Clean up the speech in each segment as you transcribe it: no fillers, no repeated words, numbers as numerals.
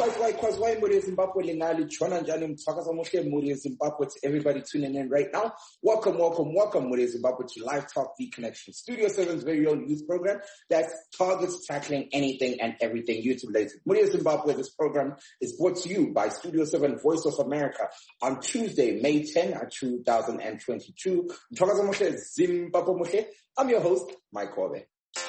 Kwazwai, Muri Zimbabwe, Lingali, Chwana Njani, Mtakaza Moshe, Muri Zimbabwe, to everybody tuning in right now. Welcome, Muri Zimbabwe to Live Talk The Connection, Studio 7's very own youth program that targets tackling anything and everything youth related. Muri Zimbabwe, this program is brought to you by Studio 7 Voice of America on Tuesday, May 10, 2022. Mtakaza Moshe, Zimbabwe Moshe. I'm your host, Mike Kobe.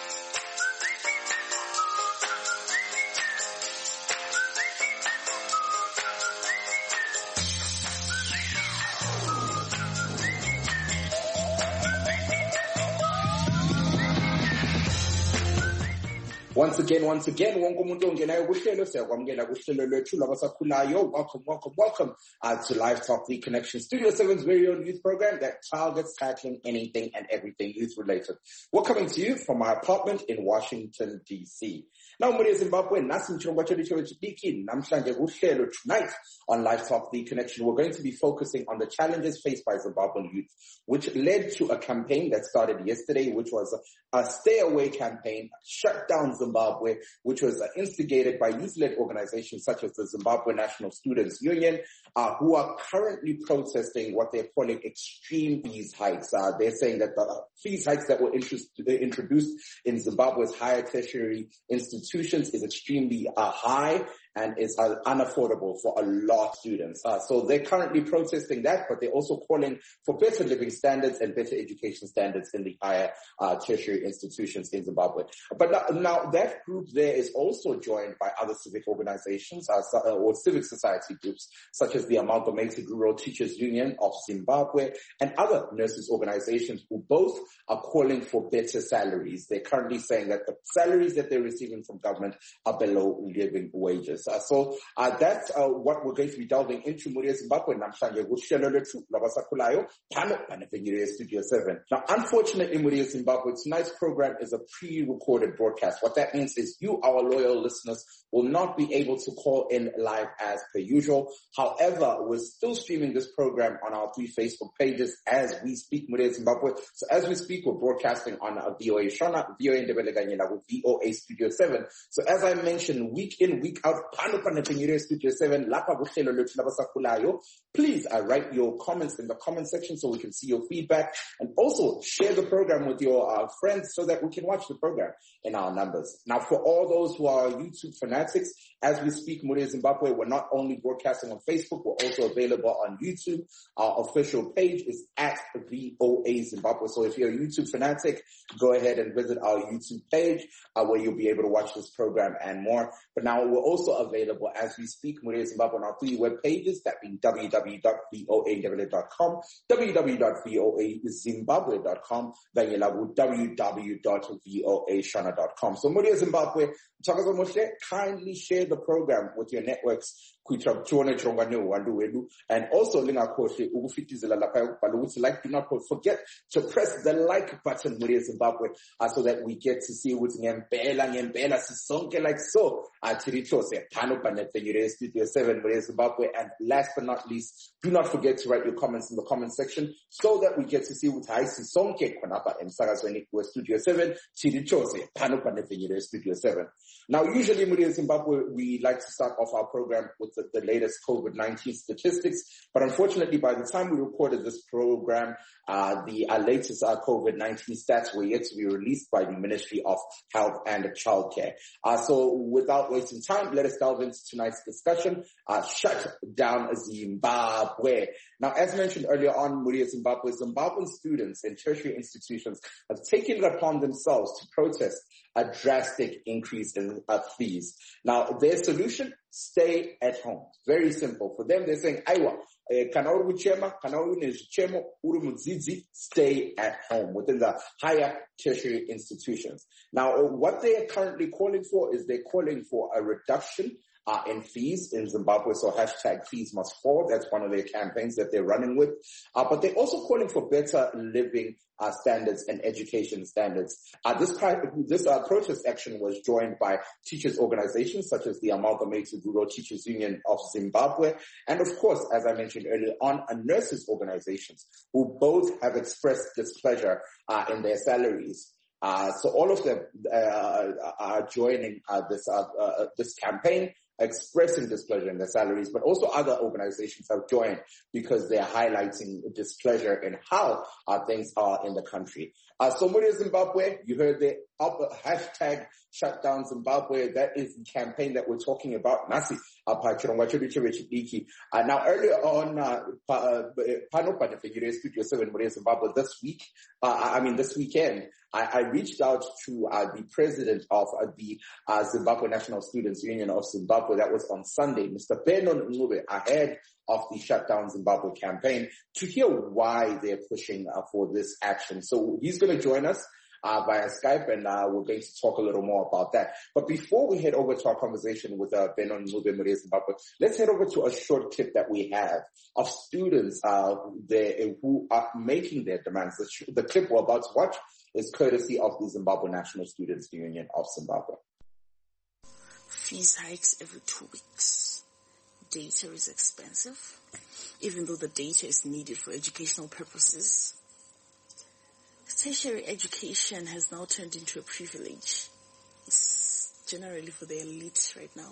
Once again, wonke umuntu ongenayo kuhlelo siyakwamukela kuhlelo lwethu labasakhulayo. Welcome to Live Talk The Connection, Studio 7's very own youth program that targets tackling anything and everything youth related. We're coming to you from our apartment in Washington, D.C. Now, Muri Zimbabwe, nasi mchongwa chetu chidiki, namhlanje kuhlelo tonight on Live Talk The Connection. We're going to be focusing on the challenges faced by Zimbabwean youth, which led to a campaign that started yesterday, which was a stay away campaign, shut down Zimbabwe, which was instigated by youth-led organizations such as the Zimbabwe National Students Union, who are currently protesting what they're calling extreme fees hikes. They're saying that the fees hikes that were introduced in Zimbabwe's higher tertiary institutions is extremely high and is unaffordable for a lot of students. So they're currently protesting that, but they're also calling for better living standards and better education standards in the higher tertiary institutions in Zimbabwe. But now that group there is also joined by other civic organizations or civic society groups, such as the Amalgamated Rural Teachers Union of Zimbabwe and other nurses organizations who both are calling for better salaries. They're currently saying that the salaries that they're receiving from government are below living wages. So that's what we're going to be delving into, Muri Zimbabwe. Studio 7. Now, unfortunately, Muri Zimbabwe, tonight's program is a pre-recorded broadcast. What that means is you, our loyal listeners, will not be able to call in live as per usual. However, we're still streaming this program on our 3 Facebook pages as we speak, Muri Zimbabwe. So as we speak, we're broadcasting on VOA Shona, VOA Ndebele Ganyela, VOA Studio 7. So as I mentioned, week in, week out, Studio 7, please write your comments in the comment section so we can see your feedback, and also share the program with your friends so that we can watch the program in our numbers. Now, for all those who are YouTube fanatics, as we speak, Muri Zimbabwe, we're not only broadcasting on Facebook, we're also available on YouTube. Our official page is at VOA Zimbabwe. So if you're a YouTube fanatic, go ahead and visit our YouTube page where you'll be able to watch this program and more. But now we're also available as we speak, Muri Zimbabwe, on our 3 web pages, that being www.voazimbabwe.com, www.voazimbabwe.com, then www.voashana.com. So Muri Zimbabwe, kindly share the program with your networks, and also like, do not forget to press the like button, Muri Zimbabwe, so that we get to see what's ngempela sisonke like so. Studio 7, Muri Zimbabwe, and last but not least, do not forget to write your comments in the comment section so that we get to see what sisonke khonapha emsakazweni we Studio 7 Studio 7. Now, usually, Muri Zimbabwe, we like to start off our program with the latest COVID-19 statistics, but unfortunately, by the time we recorded this program, the latest COVID-19 stats were yet to be released by the Ministry of Health and Childcare. So without wasting time, let us delve into tonight's discussion. Shut down Zimbabwe. Now, as mentioned earlier on, Muri Zimbabwe, Zimbabwean students in tertiary institutions have taken it upon themselves to protest a drastic increase in fees. Now, their solution, stay at home. Very simple. For them, they're saying, stay at home within the higher tertiary institutions. Now, what they are currently calling for is they're calling for a reduction in fees in Zimbabwe. So hashtag fees must fall. That's one of their campaigns that they're running with. But they're also calling for better living standards and education standards. This protest action was joined by teachers organizations such as the Amalgamated Rural Teachers Union of Zimbabwe, and of course, as I mentioned earlier on, nurses organizations who both have expressed displeasure in their salaries. So all of them are joining this campaign. expressing displeasure in their salaries, but also other organizations have joined because they're highlighting displeasure in how things are in the country. Somebody in Zimbabwe, you heard the hashtag shutdown Zimbabwe. That is the campaign that we're talking about. Now earlier on, Studio 7 Zimbabwe this weekend, I reached out to the president of the Zimbabwe National Students Union of Zimbabwe. That was on Sunday, Mr. Benon Ncube, ahead of the Shutdown Zimbabwe campaign, to hear why they're pushing for this action. So he's going to join us via Skype, and we're going to talk a little more about that. But before we head over to our conversation with Benon Ncube, Zimbabwe, let's head over to a short clip that we have of students there who are making their demands. The clip we're about to watch is courtesy of the Zimbabwe National Students Union of Zimbabwe. Fees hikes every 2 weeks. Data is expensive, even though the data is needed for educational purposes. Tertiary education has now turned into a privilege. It's generally for the elite right now.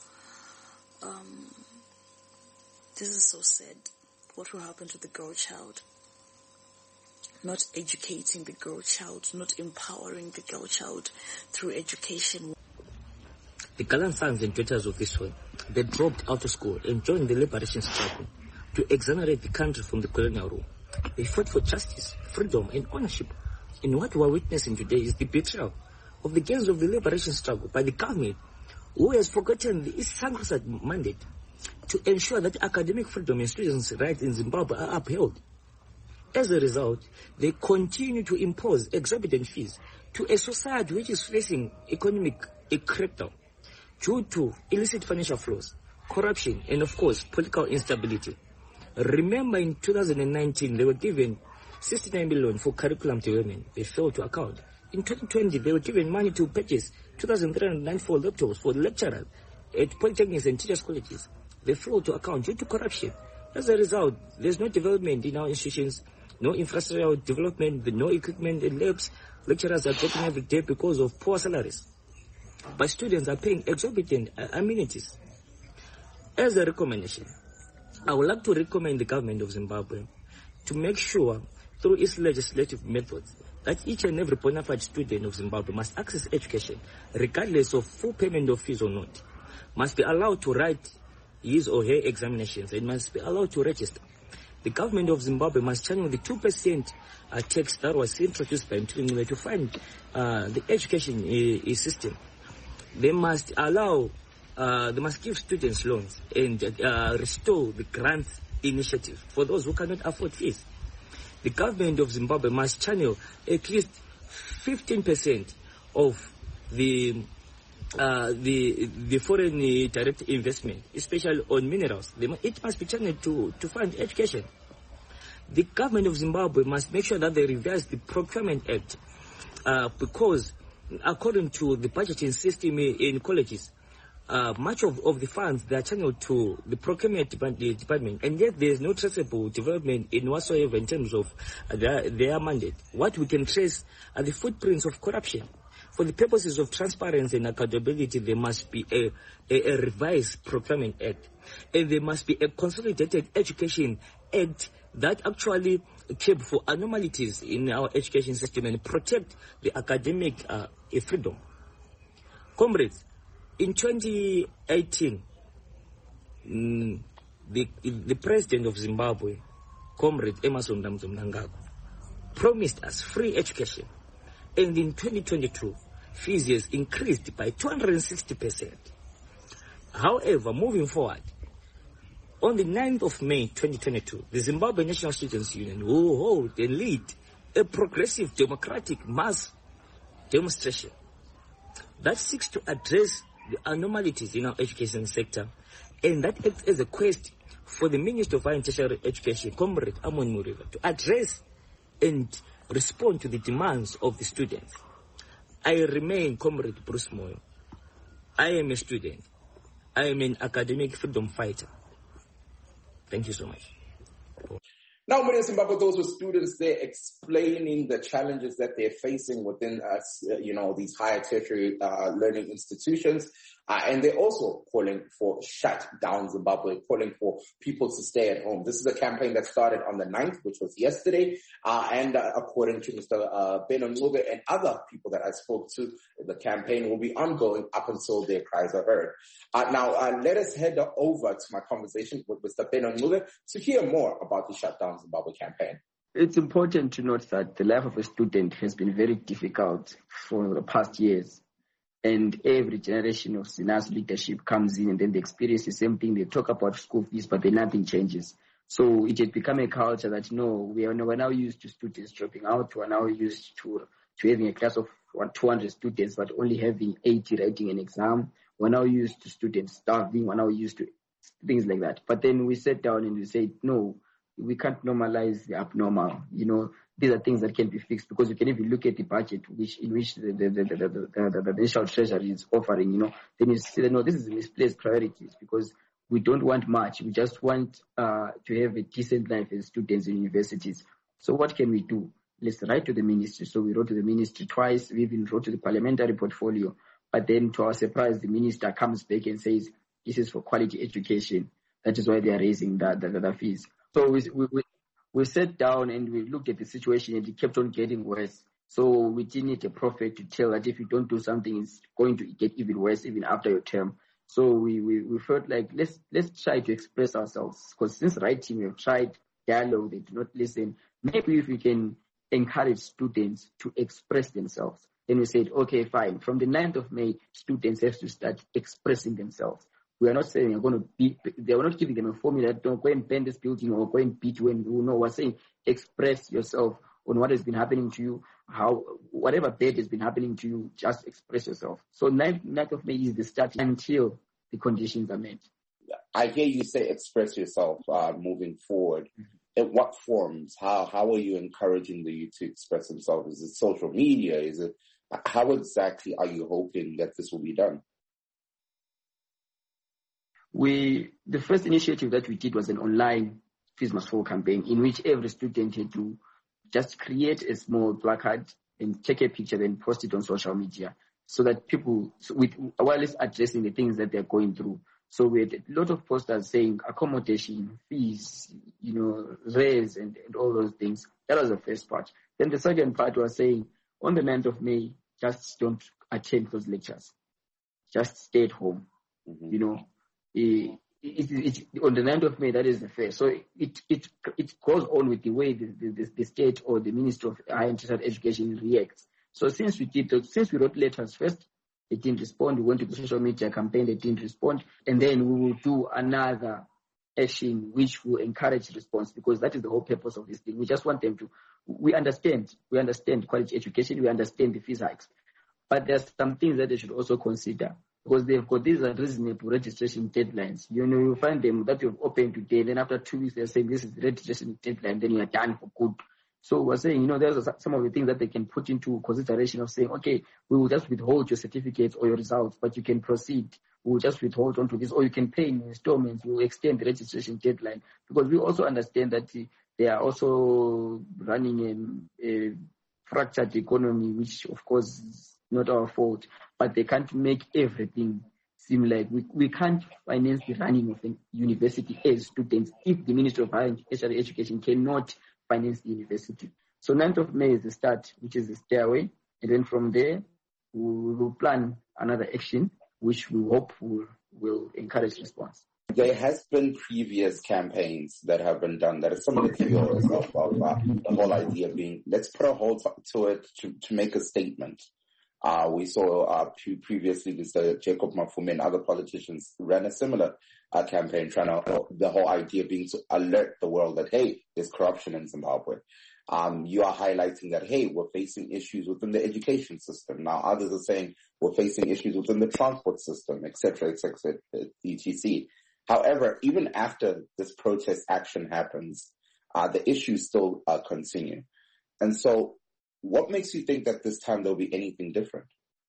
This is so sad. What will happen to the girl child? Not educating the girl child, not empowering the girl child through education. The gallant sons and daughters of this world, they dropped out of school and joined the liberation struggle to exonerate the country from the colonial rule. They fought for justice, freedom, and ownership. And what we are witnessing today is the betrayal of the gains of the liberation struggle by the government, who has forgotten its sacrosanct mandate to ensure that academic freedom and students' rights in Zimbabwe are upheld. As a result, they continue to impose exorbitant fees to a society which is facing economic crackdown due to illicit financial flows, corruption, and of course, political instability. Remember, in 2019, they were given 69 million for curriculum development. They failed to account. In 2020, they were given money to purchase 2,394 laptops for lecturers at polytechnics and teachers' colleges. They failed to account due to corruption. As a result, there's no development in our institutions, no infrastructural development, no equipment and labs. Lecturers are dropping every day because of poor salaries. But students are paying exorbitant amenities. As a recommendation, I would like to recommend the government of Zimbabwe to make sure, through its legislative methods, that each and every bona fide student of Zimbabwe must access education, regardless of full payment of fees or not, must be allowed to write his or her examinations, and must be allowed to register. The government of Zimbabwe must channel the 2% tax that was introduced by Ntuli to fund the education system. They must they must give students loans and restore the grant initiative for those who cannot afford fees. The government of Zimbabwe must channel at least 15% of the foreign direct investment, especially on minerals. It must be channeled to fund education. The government of Zimbabwe must make sure that they revise the Procurement Act because according to the budgeting system in colleges, much of the funds they are channeled to the procurement department, and yet there is no traceable development in whatsoever in terms of their mandate. What we can trace are the footprints of corruption. For the purposes of transparency and accountability, there must be a revised Procurement Act, and there must be a consolidated education act that actually keep for anomalies in our education system and protect the academic freedom. Comrades, in 2018, the president of Zimbabwe, Comrade Emmerson Mnangagwa, promised us free education, and in 2022, fees has increased by 260%. However, moving forward, on the 9th of May 2022, the Zimbabwe National Students Union will hold and lead a progressive democratic mass demonstration that seeks to address the anomalies in our education sector, and that acts as a quest for the Minister of Higher and Tertiary Education, Comrade Amon Muriva, to address and respond to the demands of the students. I remain Comrade Bruce Moyo. I am a student. I am an academic freedom fighter. Thank you so much. Now, many in Zimbabwe, those were students there explaining the challenges that they're facing within, these higher tertiary learning institutions. And they're also calling for shut down Zimbabwe, calling for people to stay at home. This is a campaign that started on the 9th, which was yesterday. And according to Mr. Beno Ncube and other people that I spoke to, the campaign will be ongoing up until their cries are heard. Now, let us head over to my conversation with Mr. Beno Ncube to hear more about the Shut Down Zimbabwe campaign. It's important to note that the life of a student has been very difficult for the past years. And every generation of SINAS leadership comes in and then they experience the same thing. They talk about school fees, but then nothing changes. So it has become a culture that, we're now used to students dropping out. We're now used to having a class of 200 students, but only having 80 writing an exam. We're now used to students starving. We're now used to things like that. But then we sat down and we said, no, we can't normalize the abnormal. These are things that can be fixed, because you can even look at the budget in which the National Treasury is offering, then you see that, no, this is misplaced priorities, because we don't want much. We just want to have a decent life as students in universities. So what can we do? Let's write to the ministry. So we wrote to the ministry twice. We even wrote to the parliamentary portfolio. But then to our surprise, the minister comes back and says, this is for quality education. That is why they are raising the fees. So we sat down and we looked at the situation, and it kept on getting worse. So we didn't need a prophet to tell that if you don't do something, it's going to get even worse even after your term. So we felt like let's try to express ourselves, because since writing we have tried dialogue, they do not listen. Maybe if we can encourage students to express themselves. Then we said, okay, fine. From the 9th of May, students have to start expressing themselves. We are not saying they are not giving them a formula, don't go and burn this building or go and beat when you know. We're saying express yourself on what has been happening to you, whatever bad has been happening to you, just express yourself. So 9th of May is the start until the conditions are met. I hear you say express yourself moving forward. Mm-hmm. In what forms? How are you encouraging the youth to express themselves? Is it social media? How exactly are you hoping that this will be done? The first initiative that we did was an online Fees Must Fall campaign, in which every student had to just create a small placard and take a picture and post it on social media, so that people, while it's addressing the things that they're going through. So we had a lot of posters saying accommodation, fees, raise and all those things. That was the first part. Then the second part was saying, on the 9th of May, just don't attend those lectures. Just stay at home, mm-hmm. It on the 9th of May, that is the first. So it goes on with the way the state or the Ministry of Higher and Tertiary Education reacts. So since we wrote letters first, they didn't respond. We went to the social media campaign, they didn't respond. And then we will do another action which will encourage response, because that is the whole purpose of this thing. We just want them to, we understand quality education, we understand the fees hikes. But there's some things that they should also consider, because they've got these unreasonable registration deadlines. You find them that you've opened today, then after 2 weeks they're saying this is the registration deadline, then you are done for good. So we're saying, there's some of the things that they can put into consideration of saying, okay, we will just withhold your certificates or your results, but you can proceed. We will just withhold onto this, or you can pay in installments. We will extend the registration deadline, because we also understand that they are also running a fractured economy, which of course is not our fault, but they can't make everything seem like we can't finance the running of a university as students if the Ministry of Higher and Tertiary Education cannot finance the university. So 9th of May is the start, which is the stairway. And then from there, we will plan another action, which we hope will encourage response. There has been previous campaigns that have been done that are similar to yours of the whole idea being, let's put a hold to it to make a statement. We saw previously Mr. Jacob Mafume and other politicians ran a similar campaign, the whole idea being to alert the world that, hey, there's corruption in Zimbabwe. You are highlighting that, hey, we're facing issues within the education system. Now others are saying we're facing issues within the transport system, etc., etc. However, even after this protest action happens, the issues still continue. And so what makes you think that this time there'll be anything different?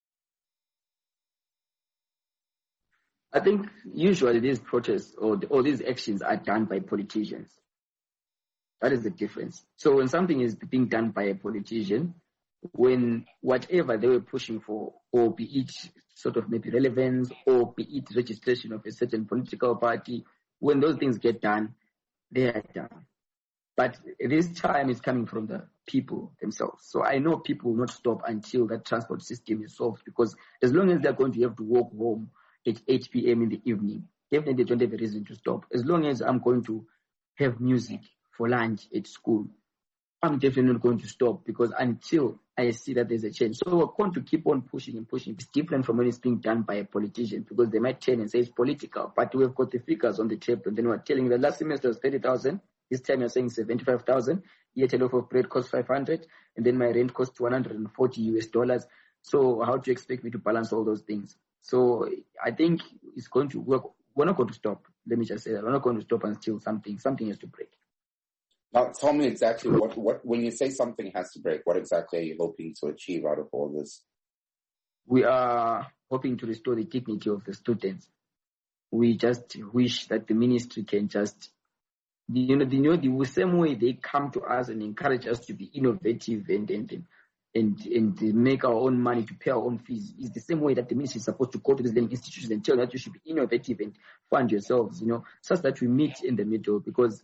I think usually these protests or these actions are done by politicians. That is the difference. So when something is being done by a politician, when whatever they were pushing for, or be it sort of maybe relevance, or be it registration of a certain political party, when those things get done, they are done. But this time is coming from the people themselves. So I know people will not stop until that transport system is solved, because as long as they're going to have to walk home at 8 p.m. in the evening, definitely they don't have a reason to stop. As long as I'm going to have music for lunch at school, I'm definitely not going to stop, because until I see that there's a change. So we're going to keep on pushing and pushing. It's different from when it's being done by a politician, because they might turn and say it's political, but we've got the figures on the table. And then we're telling you that last semester was 30,000. This time you're saying 75,000. Yet a loaf of bread costs 500, and then my rent costs $140. So how do you expect me to balance all those things? So I think it's going to work. We're not going to stop. Let me just say that. We're not going to stop until something has to break. Now, tell me exactly what when you say something has to break, what exactly are you hoping to achieve out of all this? We are hoping to restore the dignity of the students. We just wish that the ministry can just, the same way they come to us and encourage us to be innovative and make our own money to pay our own fees, is the same way that the ministry is supposed to go to these learning institutions and tell that you should be innovative and fund yourselves, such that we meet in the middle, because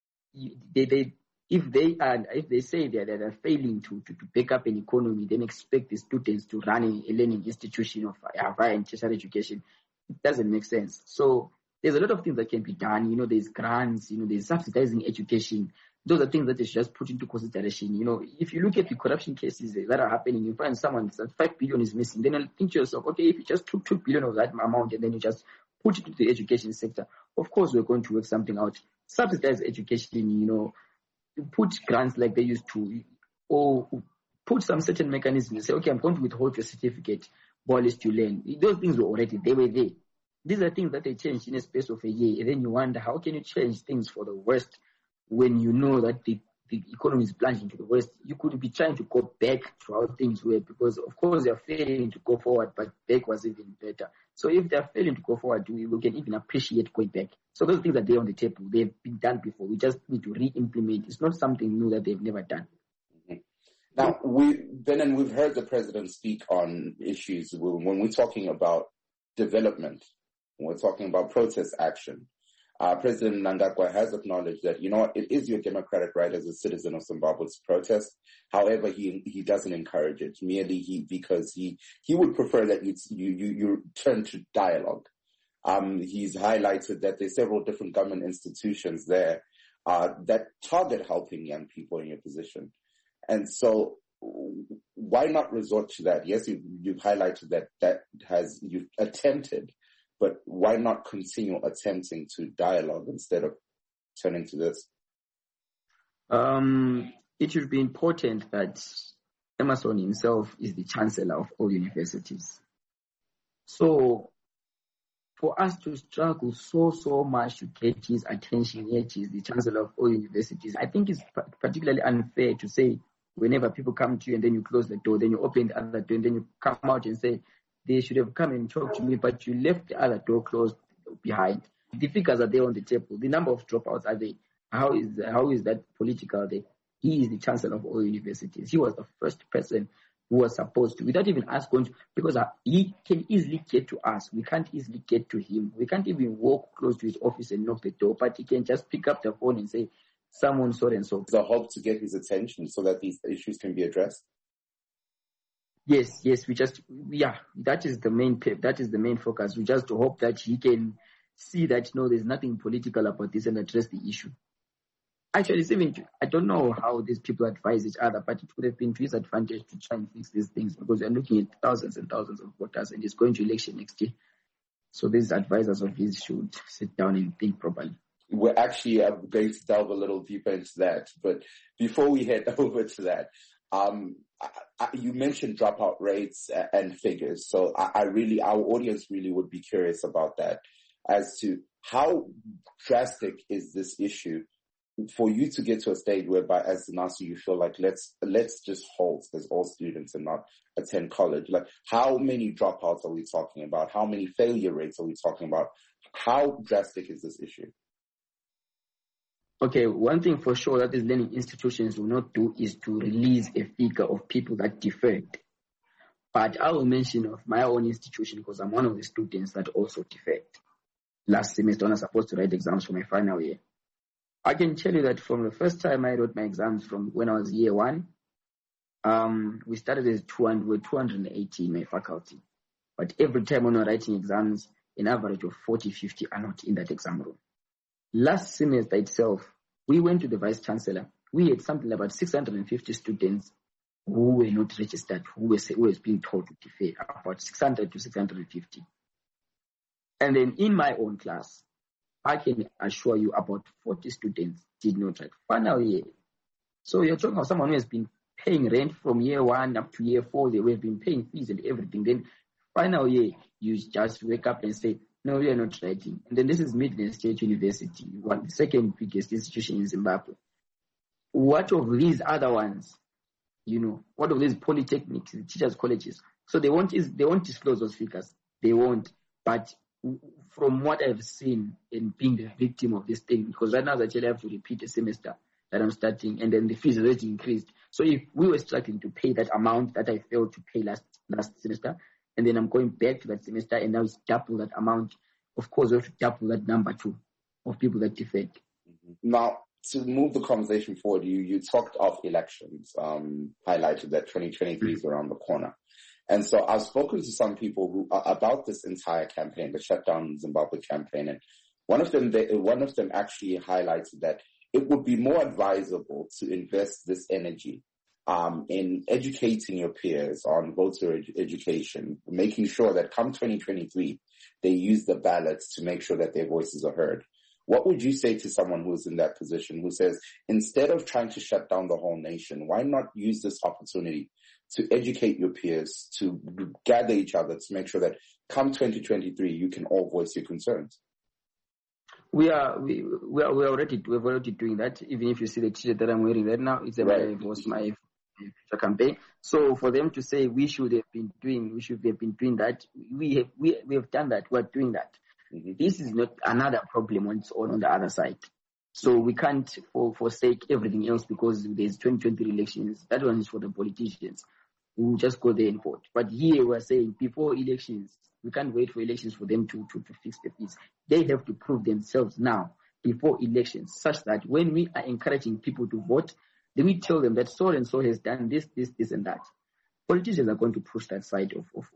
if they say that they're failing to pick up an economy, then expect the students to run a learning institution of higher and tertiary education. It doesn't make sense. So there's a lot of things that can be done. There's grants, there's subsidizing education. Those are things that they should just put into consideration. If you look at the corruption cases that are happening, you find someone that 5 billion is missing. Then you think to yourself, okay, if you just took 2 billion of that amount and then you just put it into the education sector, of course we're going to work something out. Subsidize education, put grants like they used to, or put some certain mechanisms and say, okay, I'm going to withhold your certificate, but at least you learn. Those things were already, they were there. These are things that they changed in a space of a year. And then you wonder, how can you change things for the worst when you know that the economy is plunging to the worst? You could be trying to go back to how things were, because of course they're failing to go forward, but back was even better. So if they're failing to go forward, we can even appreciate going back. So those things are there on the table. They've been done before. We just need to re-implement. It's not something new that they've never done. Mm-hmm. Now, we've heard the president speak on issues when we're talking about development, when we're talking about protest action. President Mnangagwa has acknowledged that, it is your democratic right as a citizen of Zimbabwe to protest. However, he doesn't encourage it, because he would prefer that you turn to dialogue. He's highlighted that there's several different government institutions there that target helping young people in your position. And so why not resort to that? Yes, you've highlighted that you've attempted, but why not continue attempting to dialogue instead of turning to this? It should be important that Emmerson himself is the chancellor of all universities. So for us to struggle so much to get his attention, yet he's the chancellor of all universities, I think it's particularly unfair to say whenever people come to you and then you close the door, then you open the other door, and then you come out and say, they should have come and talked to me, but you left the other door closed behind. The figures are there on the table. The number of dropouts are there. How is that political there? He is the chancellor of all universities. He was the first person who was supposed to, without even us going to, because he can easily get to us. We can't easily get to him. We can't even walk close to his office and knock the door, but he can just pick up the phone and say, someone so and so. The hope to get his attention so that these issues can be addressed. Yes, that is the main focus. We just hope that he can see that, there's nothing political about this and address the issue. Actually, I don't know how these people advise each other, but it would have been to his advantage to try and fix these things, because they're looking at thousands and thousands of voters and it's going to election next year. So these advisors of his should sit down and think properly. We're actually going to delve a little deeper into that, but before we head over to that, you mentioned dropout rates and figures. So our audience really would be curious about that, as to how drastic is this issue for you to get to a stage whereby, as NASU, you feel like let's just halt as all students and not attend college. Like, how many dropouts are we talking about? How many failure rates are we talking about? How drastic is this issue? Okay, one thing for sure that these learning institutions will not do is to release a figure of people that deferred. But I will mention of my own institution because I'm one of the students that also deferred. Last semester when I was supposed to write exams for my final year. I can tell you that from the first time I wrote my exams from when I was year 1, we started as 280 in my faculty. But every time when we're writing exams, an average of 40, 50 are not in that exam room. Last semester itself, we went to the Vice Chancellor. We had something about 650 students who were not registered, who was being told to defer, about 600 to 650. And then in my own class, I can assure you about 40 students did not write final year. So you're talking about someone who has been paying rent from year 1 up to year 4. They have been paying fees and everything. Then final year, you just wake up and say, no, we are not writing. And then this is Midland State University, the second biggest institution in Zimbabwe. What of these other ones? What of these polytechnics, teachers' colleges? So they won't disclose those figures. They won't. But from what I've seen in being the victim of this thing, because right now I actually have to repeat a semester that I'm starting, and then the fees already increased. So if we were struggling to pay that amount that I failed to pay last semester, and then I'm going back to that semester, and now it's double that amount, of course we have to double that number too of people that deferred. Now, to move the conversation forward, you talked of elections, highlighted that 2023 is around the corner. And so I've spoken to some people who about this entire campaign, the Shutdown Zimbabwe campaign, and one of them actually highlighted that it would be more advisable to invest this energy in educating your peers on voter education, making sure that come 2023, they use the ballots to make sure that their voices are heard. What would you say to someone who's in that position who says, instead of trying to shut down the whole nation, why not use this opportunity to educate your peers, to gather each other, to make sure that come 2023, you can all voice your concerns? We're already doing that. Even if you see the t-shirt that I'm wearing right now, it's my future campaign. So for them to say we should have been doing that, we have done that. We're doing that. Mm-hmm. This is not another problem on the other side. So we can't forsake everything else because there's 2020 elections. That one is for the politicians who just go there and vote. But here we're saying before elections, we can't wait for elections for them to fix the fees. They have to prove themselves now before elections, such that when we are encouraging people to vote, then we tell them that so and so has done this, and that. Politicians are going to push that side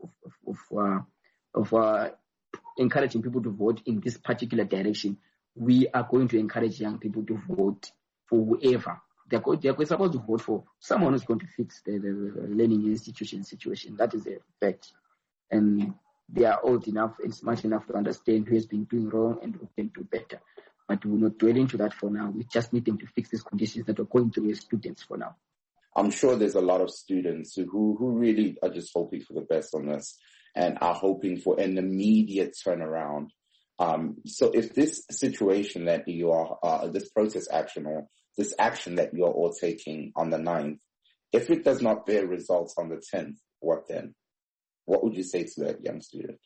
of encouraging people to vote in this particular direction. We are going to encourage young people to vote for whoever. They're supposed to vote for someone who's going to fix the learning institution situation. That is a fact. And they are old enough and smart enough to understand who has been doing wrong and who can do better. But we will not dwell into that for now. We just need them to fix these conditions that we're going through as students for now. I'm sure there's a lot of students who really are just hoping for the best on this and are hoping for an immediate turnaround. So if this situation that you are, this protest action or this action that you're all taking on the 9th, if it does not bear results on the 10th, what then? What would you say to that young student?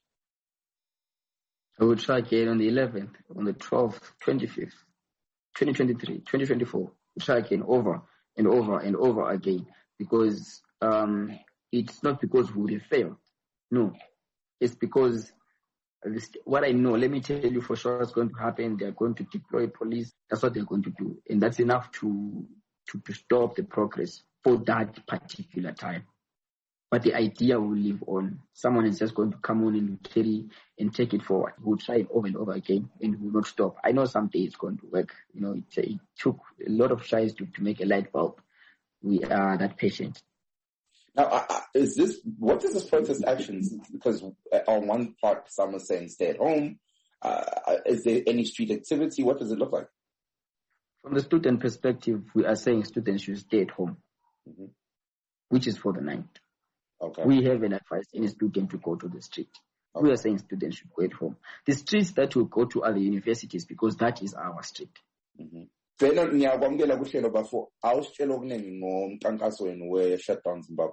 I would try again on the 11th, on the 12th, 25th, 2023, 2024. We'll try again over and over and over again because it's not because we will fail. No, it's because what I know, let me tell you for sure what's going to happen. They're going to deploy police. That's what they're going to do. And that's enough to stop the progress for that particular time. But the idea will live on. Someone is just going to come on and carry and take it forward. We'll try it over and over again and we'll not stop. I know someday it's going to work. It took a lot of tries to make a light bulb. We are that patient. Now, what is this protest action? Because on one part, some are saying stay at home. Is there any street activity? What does it look like? From the student perspective, we are saying students should stay at home, which is for the 9th. Okay. We haven't advised any student to go to the street. Okay. We are saying students should go at home. The streets that will go to other universities because that is our street. Ngiyakwamukela kuhlelo bafo awusitshela okuningi ngomkhankaso wenu we-Shutdown Zimbabwe.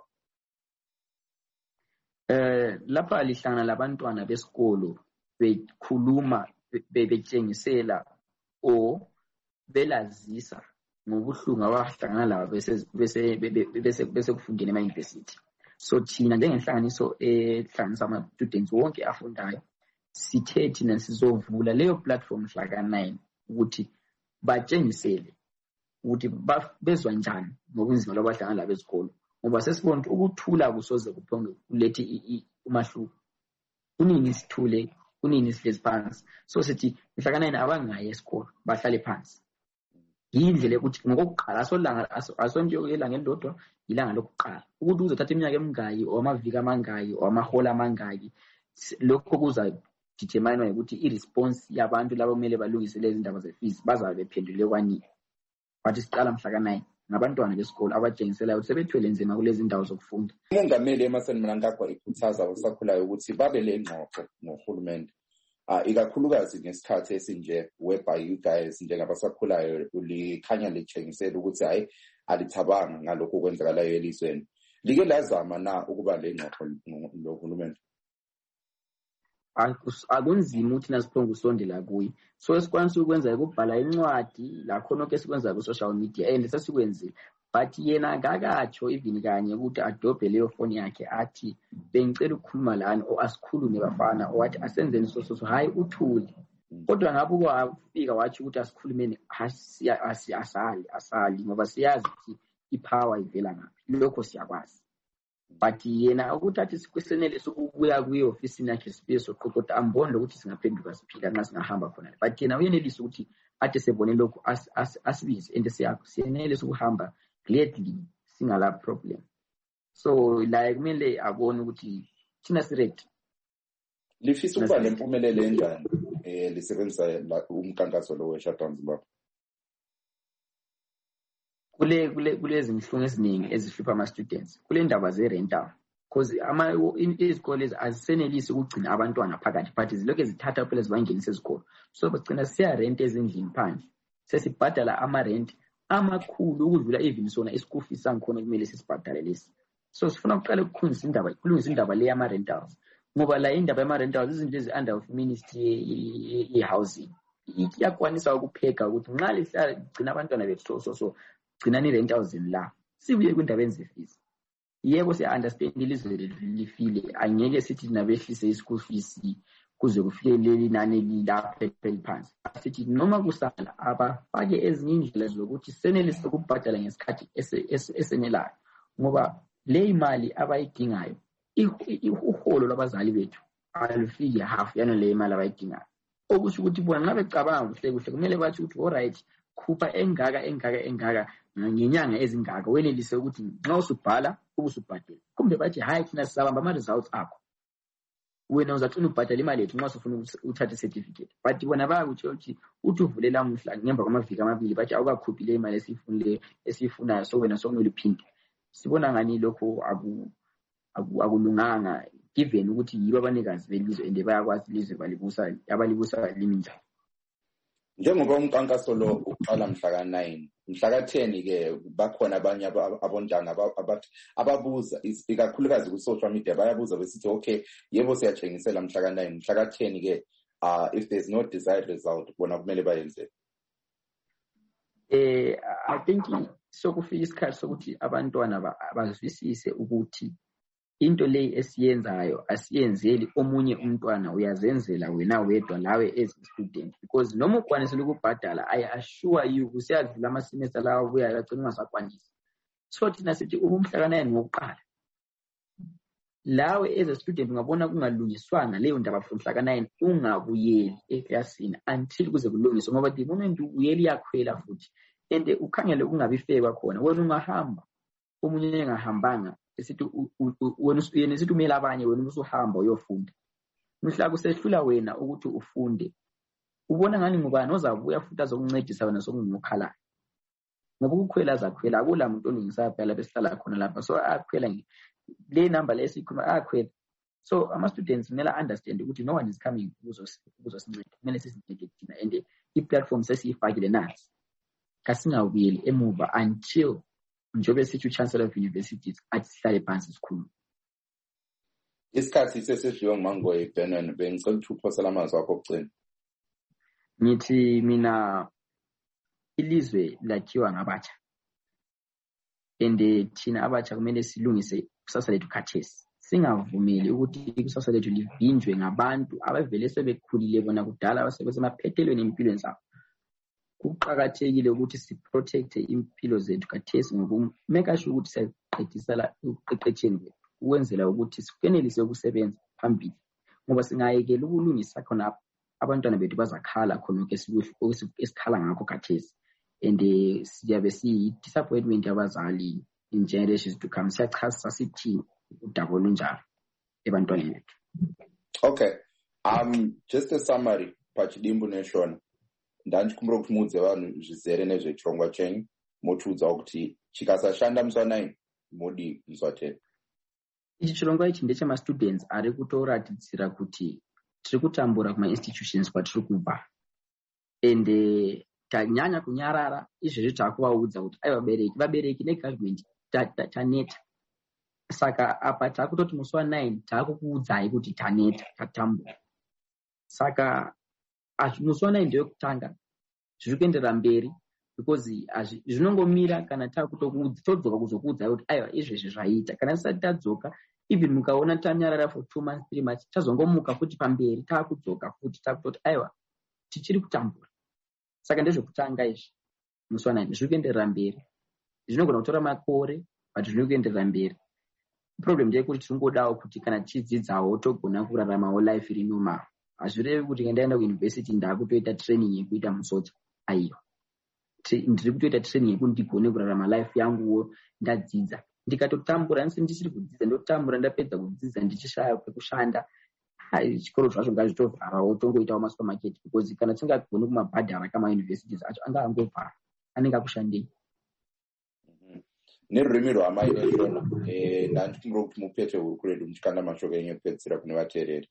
Lapha lihlangana labantwana besikolo bekhuluma betshengisela belazisa ngobuhlungu abahlangana labo bese kufundeni ema-university. So thina njengenhlanganiso ehlanganisa ama-students wonke afundayo sithe thina sizovula leyo platform mhla ka-9 ukuthi batshengisele ukuthi bezwa njani ngobunzima lobahlangana labo ezikolo, ngoba sesibona ukuthi ukuthula kusoze kuphonge kulethe umahluko. Kunini sithule, kunini sihlezi phansi. So sithi mhla ka-9 abangayi esikolo bahlale phansi. Yindlela yokuthi ngokuqala asonto elanga elilodwa ilanga lokuqala ukuthi uzothatha iminyaka emingaki or amaviki amangaki or amahora amangaki, lokho kuza determine ukuthi i-response yabantu laba kumele balungise lezi ndaba ze-fees bazabe bephendule kwanini. Bathi siqala mhla ka-9 ngabantwana besikolo abatshengiselayo ukuthi sebethwele nzima kulezi ndawo zokufunda. Umongameli Emmerson Mnangagwa ikhuthaza abasakhulayo ukuthi babe le ngxoxo nohulumende, ikakhulukazi ngesikhathi esinje whereby you guys njengabasakhulayo likhanya litshengisela ukuthi hayi alithabanga ngalokho kwenzakalayo elizweni. Like lazama na ukuba le ngxoxo nohulumende? Akunzima ukuthi nasiphonga usondela kuye. So esikwanisa ukwenza ukubhala incwadi la khona ke sikwenza ku social media and sesikwenzile, but yena akakatsho even kanye ukuthi adobhe leyo phone yakhe athi bengicela ukukhuluma lana o asikhulume bafana o wathi asenzeni so hayi uthule. Kodwa ngabe kwafika wathi ukuthi asikhulumeni asali ngoba siyazi ukuthi ipower ivela ngaphi, lokho siyakwazi. But yena ukuthi athi sikwesenele sokubuya kwi-ofisini yakhe sibe soqoqoda ambone ukuthi singaphenduka siphila nxa singahamba khona, but yena uyenelisa ukuthi athi sebone lokhu asibize and siyenelisa ukuhamba gladly singala problem. So la kumele abone ukuthi thina siready. Lifisa ukuba lempumelelo enjani lisebenzisa umkhankaso lo we-Shutdown Zimbabwe? Kulezi inhlungu eziningi ezihlupha ama-students kule ndaba ze-rental, because izikole azisenelisi ukugcina abantwana phakathi but zilokhu zithatha phela zibangenisa ezikolo. So bagcina siya-rent ezindlini phandle, sesibhadala ama-rent amakhulu ukudlula even sona ischool fees sangikhona kumele sisibhadale lesi. So sifuna ukuqala kulungisa indaba le yama-rentals, ngoba la indaba yama-rentals izinto ezi-under of ministry ye-housing iyakwanisa ukupheka ukuthi nxa lihlala gcina abantwana bethu so gcinani i-rentals la sibuye kwindabeni ze-fees. Yebo siya-understand ilizwe lifile, angeke sithi nabehlise i-school fees kuze kufike leli nani lilapha eliphansi. Sithi noma kusala abafake ezinye indlela zokuthi senelise ukubhadala ngesikhathi esenelayo, ngoba le imali abayidingayo uholo lwabazali bethu alufike half yana le imali abayidingayo. Okusho ukuthi bona nxa becabanga kuhle kumele bathi ukuthi alright khupha engaka ngenyanga ezingaka wenelise ukuthi nxa usubhala ubusubhadela. Kumbe bathi hayi thina sizabamba ama-results akho, wena uzaqina ubhadala imali yethu nxa usufuna uthathe certificate. But bona bayakutsho ukuthi uthi uvulela mhla ngemva kwamaviki amabili bathi awukakhuphi le imali esiyifunayo, so wena sokumele uphinde. Sibona ngani lokho akulunganga given ukuthi yibo abanikazi belizwe and bayakwazi ilizwe abalibusa liminjani. Njengoba umkhankaso lo uqala mhla ka-9, mhla ka-10 ke bakhona abanye abontanga ababuza ikakhulukazi ku-social media bayabuza besithi okay yebo siyatshengisela mhla ka-9, mhla ka-10 ke if there's no desired result bona kumele bayenze. I think sokufika isikhathi sokuthi abantwana bazwisise ukuthi into le esiyenzayo asiyenzeli omunye umntwana, uyazenzela wena wedwa lawe as a student, because noma ukwanisela ukubhadala I assure you kusiyadlula ama-semester lawa abuya agcina ungasakwanisi. So thina sithi umhla ka-9 ngokuqala lawe as a student ungabona kungalungiswanga leyo ndaba from mhla ka-9 ungabuyeli eklasini until kuze kulungiswe, ngoba the moment ubuyeli yakhwela futhi and ukhangele kungabi fair kwakhona, wena ungahamba omunye engahambanga esithi wena esithi umele abanye wena usuhamba uyofunda. Mhla kusehlula wena ukuthi ufunde ubona ngani ngubani ozabuya futhi azokuncedisa wena sokungukhala, ngoba ukukhwela azakhwela akula muntu olungisa phela besihlala khona lapha. So akhwela le number lesikhuluma akhwela. So ama-students kumele understand ukuthi no one is coming ukuzosinceda, kumele sisincede thina and i-platform sesiyifakile nazi kasingawuyeli emuva until njobe sithi uchancellor of universities athi sihlale phansi sikhulu. Isikhathi sesidliwe nguMangoyi Benon, bengicela ukuthi uphosela amazwi akho okugcina. Ngithi mina ilizwe lakhiwa ngabatsha, and thina abatsha kumele silungise kusasa lethu khathesi, singavumeli ukuthi kusasa lethu livinjwe ngabantu abavele sebekhulile bona kudala abasebesemaphethelweni empilweni zabo. Kuqakathekile ukuthi siprotecte impilo zethu khathesi ngokumeka sure ukuthi siyaqiqedisela ekuqeqetsheni kwethu ukwenzela ukuthi sikwenelise ukusebenza phambili, ngoba singayekela ukulungisa khona abantwana bethu bazakhala khona esikhala ngakho khathesi, and siyabe siyi-disappointment yabazali in generations to come. Siyachasa sithi udaba lunjalo ebantwaneni bethu. Okay, just a summary pachidimbu neshona ndanchikumbira kuti mudze vanhu zvizere nezvechirongwa chenyu motiudza kuti chikasashanda musi wa9 modi musi wa10. Ichi chirongwa ichi ndechema-students ari kutoratidzira kuti tiri kutambura kuma-institutions kwatiri kubva, and tanyanya kunyarara izvezvi taakuvaudza kuti ai vabereki negovernment taneta. Saka apa taakutoti musi wa9 taakukuudzai kuti taneta, tatambura. Saka musi wa9 ndeyokutanga, zviri kuenderera mberi because zvinongomira kana todzoka kuzokuudzai kuti aiwa izvezvi zvaita. Kana tisati tadzoka, even mukaona tanyarara for 2 months 3 months, tazongomuka futi pamberi taakudzoka futi taakutoti aiwa tichiri kutambura. Saka ndezvekutanga izvi musi wa9 zviri kuenderera mberi. Zvinogona kutora makore but zviri kuenderera mberi. Problem ndeyekuti tiringodawo kuti kana tichidzidzawo togona kuraramawo life iri normal. Hazvirevi kuti kandaenda kuuniversity ndaakutoita training yekuita musoja, aiwa. Ndiri kutoita training yekuti ndigone kurarama life yanguwo ndadzidza. Ndikatotambura ndisiri kudzidza, ndotambura ndapedza kudzidza ndichishaya kwekushanda, chikoro zvacho ngazvitovharawo tongoitawo masupermarket, because kana tisingagoni kumabhadhara kama-universities acho anga angovhara, anenge akushandei. Nerurimi rwamai neshona ndanchikumbira kuti mupete huru kuredu muchikanda mashoko enyu ekupedzisira kune vateereri.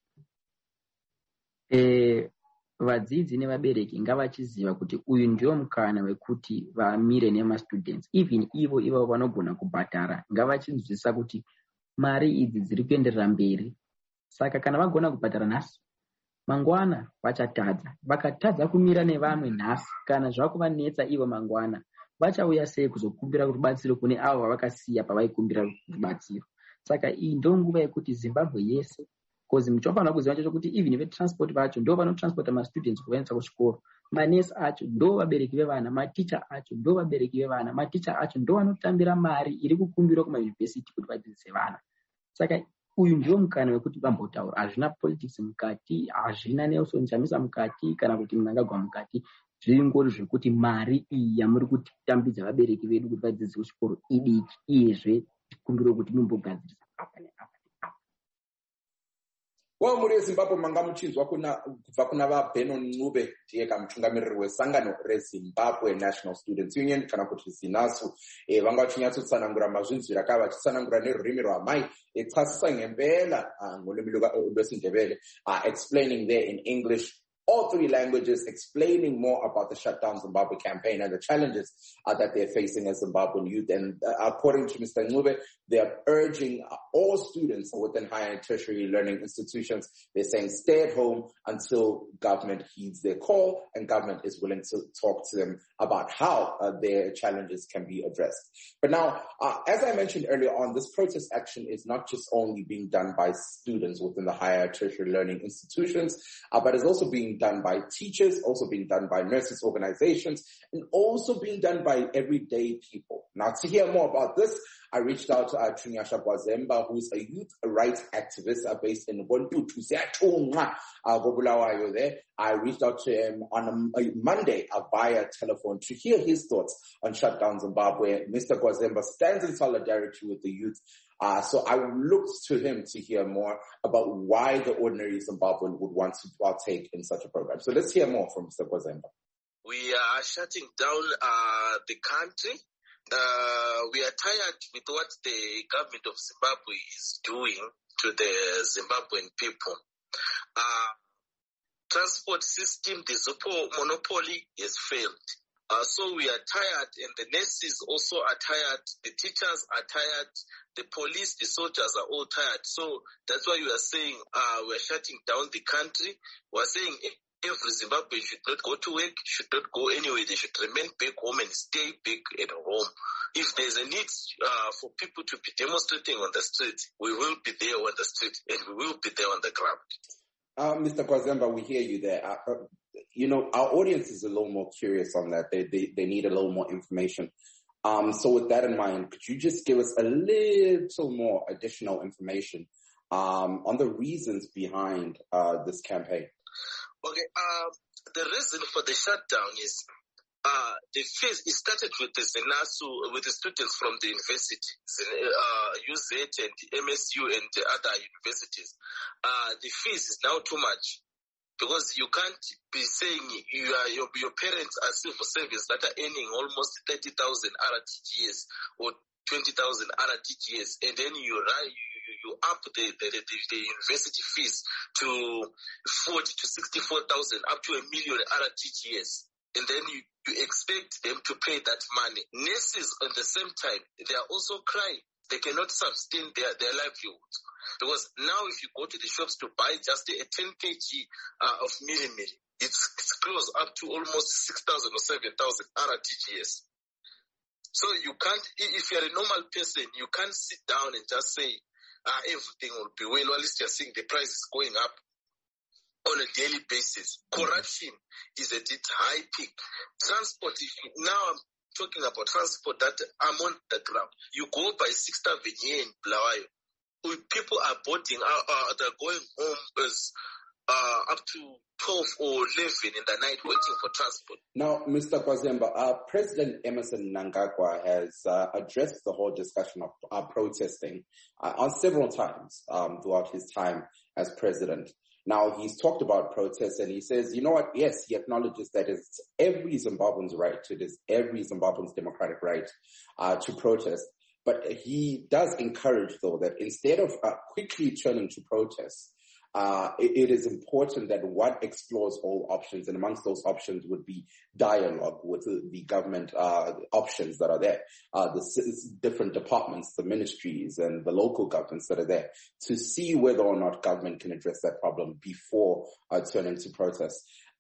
Vadzidzi nevabereki ngavachiziva kuti uyu ndio mukana wekuti vamire nema-students, even ivo vanogona kubhadhara ngavachinzwisisa kuti mari idzi dziri kuenderera mberi. Saka kana vagona kubhadhara nhasi, mangwana vachatadza. Vakatadza kumira nevamwe nhasi, kana zvakuvanetsa ivo mangwana, vachauya sei kuzokumbira rubatsiro kune avo vavakasiya pavaikumbira rubatsiro. Saka iyi ndo nguva yekuti Zimbabwe yese, because muchofanira kuziva chacho kuti even vetransport vacho ndo vanotransporta ma-students kuvaendesa kuchikoro, manesi acho ndo vabereki vevana, maticha acho ndo vabereki vevana, maticha acho ndo vanotambira mari iri kukumbirwa kumayunivhesiti kuti vadzidzise vana. Saka uyu ndio mukana wekuti vambotaura. Hazvina politics mukati, hazvina Nelson Chamisa mukati, kana kuti Mnangagwa mukati. Zvingori zvekuti mari iyi yamuri kutambidza vabereki vedu kuti vadzidzise kuchikoro idiki, iyezve tikumbiro kuti mumbogadzirisa apa neapa neapa. Muri yeZimbabwe manga muchinzwa kubva kuna vaBenon Ncube, ndiye kamutungamiriri wesangano reZimbabwe National Students Union kana kuti ZINASU. Vanga vachinyatsosanangura mazvinzwira kava vachitsanangura nerurimi rwamai, echasisa ngempela ngolwimi lwesiNdebele, explaining there in English, all 3 languages, explaining more about the Shutdown Zimbabwe campaign and the challenges that they're facing as Zimbabwean youth. And according to Mr. Ncube, they're urging all students within higher and tertiary learning institutions, they're saying stay at home until government heeds their call and government is willing to talk to them about how their challenges can be addressed. But now, as I mentioned earlier on, this protest action is not just only being done by students within the higher tertiary learning institutions, but is also being done by teachers, also being done by nurses organizations, and also being done by everyday people. Now, to hear more about this, I reached out to Trinyasha Gwazemba, who's a youth rights activist based in Bontutu, there. I reached out to him on a Monday via telephone to hear his thoughts on Shutdown Zimbabwe. Mr. Gwazemba stands in solidarity with the youth. So I looked to him to hear more about why the ordinary Zimbabwean would want to partake in such a program. So let's hear more from Mr. Gwazemba. We are shutting down the country. We are tired with what the government of Zimbabwe is doing to the Zimbabwean people. Transport system, the Zuppo monopoly has failed. So we are tired, and the nurses also are tired, the teachers are tired, the police, the soldiers are all tired. So that's why we are saying we're shutting down the country. We're saying every Zimbabwean should not go to work, should not go anywhere. They should remain back home and stay back at home. If there's a need for people to be demonstrating on the street, we will be there on the street and we will be there on the ground. Mr. Kwazemba, we hear you there. Our audience is a little more curious on that. They need a little more information. So with that in mind, could you just give us a little more additional information on the reasons behind this campaign? Okay, the reason for the shutdown is the phase. It started with the ZENASU, with the students from the universities, UZ and MSU and the other universities. The fees is now too much because you can't be saying your parents are civil servants that are earning almost 30,000 RTGS or 20,000 RTGS, and then you up the university fees to 40 to 64,000, up to 1 million RTGS. And then you expect them to pay that money. Nurses at the same time, they are also crying. They cannot sustain their livelihood. Because now if you go to the shops to buy just a 10 kg of millimilli, it's close up to almost 6,000 or 7,000 RTGS. So you can't, if you're a normal person, you can't sit down and just say, everything will be well, at least you're seeing the price is going up on a daily basis. Corruption is at its high peak. Transport, now I'm talking about transport that I'm on the ground. You go by 6th Avenue here in Bulawayo. People are boarding, they're going home as up to 12 or 11 in the night waiting for transport. Now, Mr. Kwazemba, President Emmerson Mnangagwa has addressed the whole discussion of protesting on several times throughout his time as president. Now, he's talked about protests and he says, you know what, yes, he acknowledges that it's every Zimbabwean's right, it is every Zimbabwean's democratic right to protest. But he does encourage, though, that instead of quickly turning to protests, it is important that one explores all options, and amongst those options would be dialogue with the government options that are there, the different departments, the ministries, and the local governments that are there, to see whether or not government can address that problem before turning to protests.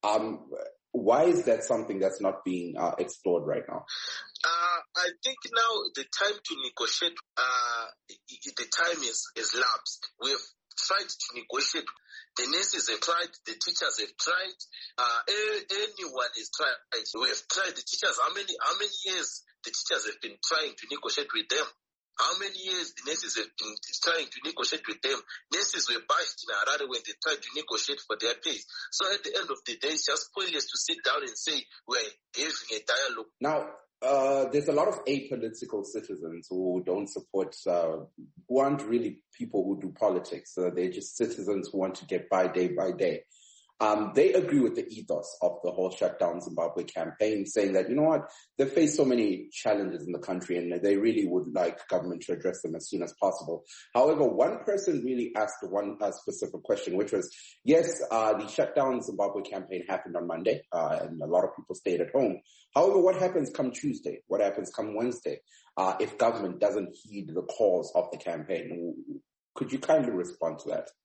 Why is that something that's not being explored right now? I think now the time to negotiate, the time is lapsed. We've tried to negotiate. The nurses have tried, the teachers have tried, anyone has tried. We have tried the teachers. How many years the teachers have been trying to negotiate with them? How many years the nurses have been trying to negotiate with them? Nurses were bashed in Harare when they tried to negotiate for their pay. So at the end of the day, it's just pointless to sit down and say we're having a dialogue. Now, there's a lot of apolitical citizens who don't support, who aren't really people who do politics. They're just citizens who want to get by day by day. They agree with the ethos of the whole Shutdown Zimbabwe campaign, saying that, you know what, they face so many challenges in the country and they really would like government to address them as soon as possible. However, one person really asked one specific question, which was, yes, the Shutdown Zimbabwe campaign happened on Monday, and a lot of people stayed at home. However, what happens come Tuesday? What happens come Wednesday? If government doesn't heed the calls of the campaign? Could you kindly respond to that?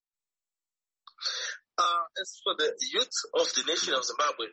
As for the youth of the nation of Zimbabwe,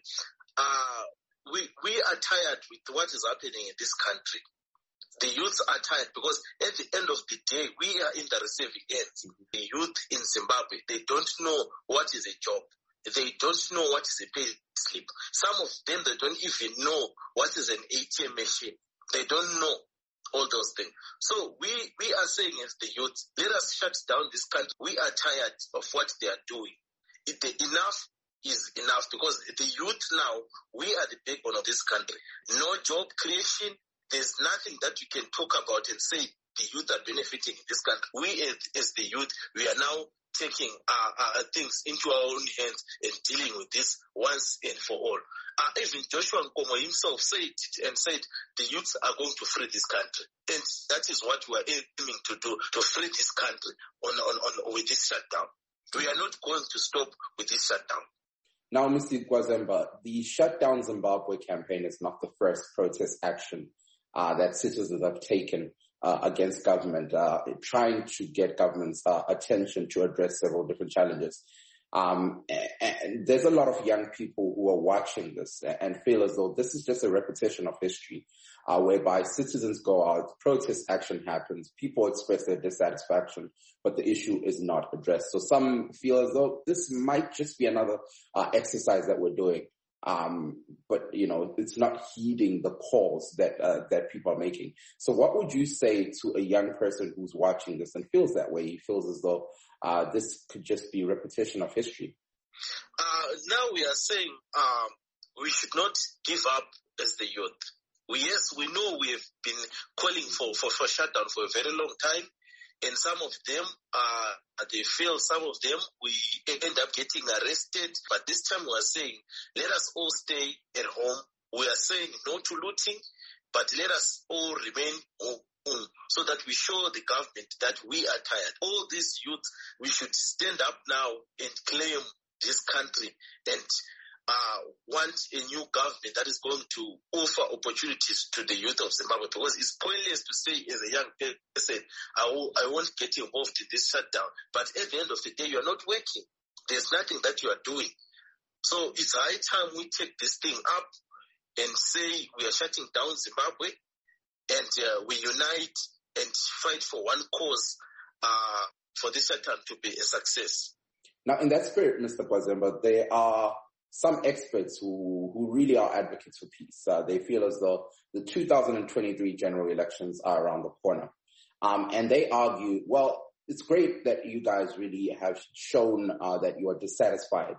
we are tired with what is happening in this country. The youths are tired because at the end of the day, we are in the receiving end. The youth in Zimbabwe, they don't know what is a job. They don't know what is a pay slip. Some of them, they don't even know what is an ATM machine. They don't know all those things. So we are saying as the youth, let us shut down this country. We are tired of what they are doing. Enough is enough because the youth now, we are the backbone of this country. No job creation. There's nothing that you can talk about and say the youth are benefiting in this country. We as the youth, we are now taking things into our own hands and dealing with this once and for all. Even Joshua Nkomo himself said the youths are going to free this country. And that is what we are aiming to do, to free this country on with this shutdown. We are not going to stop with this shutdown. Now, Mr. Kwazemba, the Shutdown Zimbabwe campaign is not the first protest action that citizens have taken against government, trying to get government's attention to address several different challenges. And there's a lot of young people who are watching this and feel as though this is just a repetition of history, whereby citizens go out, protest action happens, people express their dissatisfaction, but the issue is not addressed. So some feel as though this might just be another exercise that we're doing. But it's not heeding the calls that people are making. So what would you say to a young person who's watching this and feels that way? He feels as though this could just be repetition of history. Now we are saying we should not give up as the youth. We know we have been calling for shutdown for a very long time, and some of them they fail. Some of them we end up getting arrested. But this time we are saying, let us all stay at home. We are saying no to looting, but let us all remain home, so that we show the government that we are tired. All these youth, we should stand up now and claim this country and want a new government that is going to offer opportunities to the youth of Zimbabwe, because it's pointless to say as a young person, I won't get involved in this shutdown. But at the end of the day, you are not working. There's nothing that you are doing. So it's high time we take this thing up and say we are shutting down Zimbabwe, and we unite and fight for one cause for this shutdown to be a success. Now, in that spirit, Mr. Gwazemba, there are some experts who really are advocates for peace. They feel as though the 2023 general elections are around the corner. And they argue, well, it's great that you guys really have shown that you are dissatisfied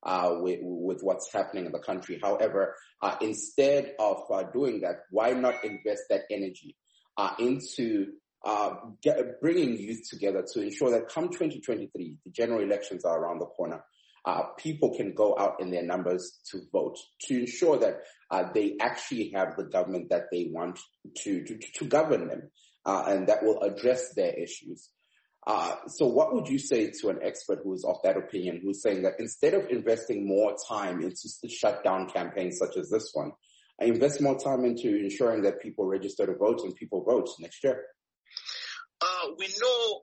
with what's happening in the country. However, instead of doing that, why not invest that energy into bringing youth together to ensure that come 2023, the general elections are around the corner. People can go out in their numbers to vote, to ensure that they actually have the government that they want to govern them, and that will address their issues. So what would you say to an expert who is of that opinion, who's saying that instead of investing more time into shutdown campaigns such as this one, invest more time into ensuring that people register to vote and people vote next year? We know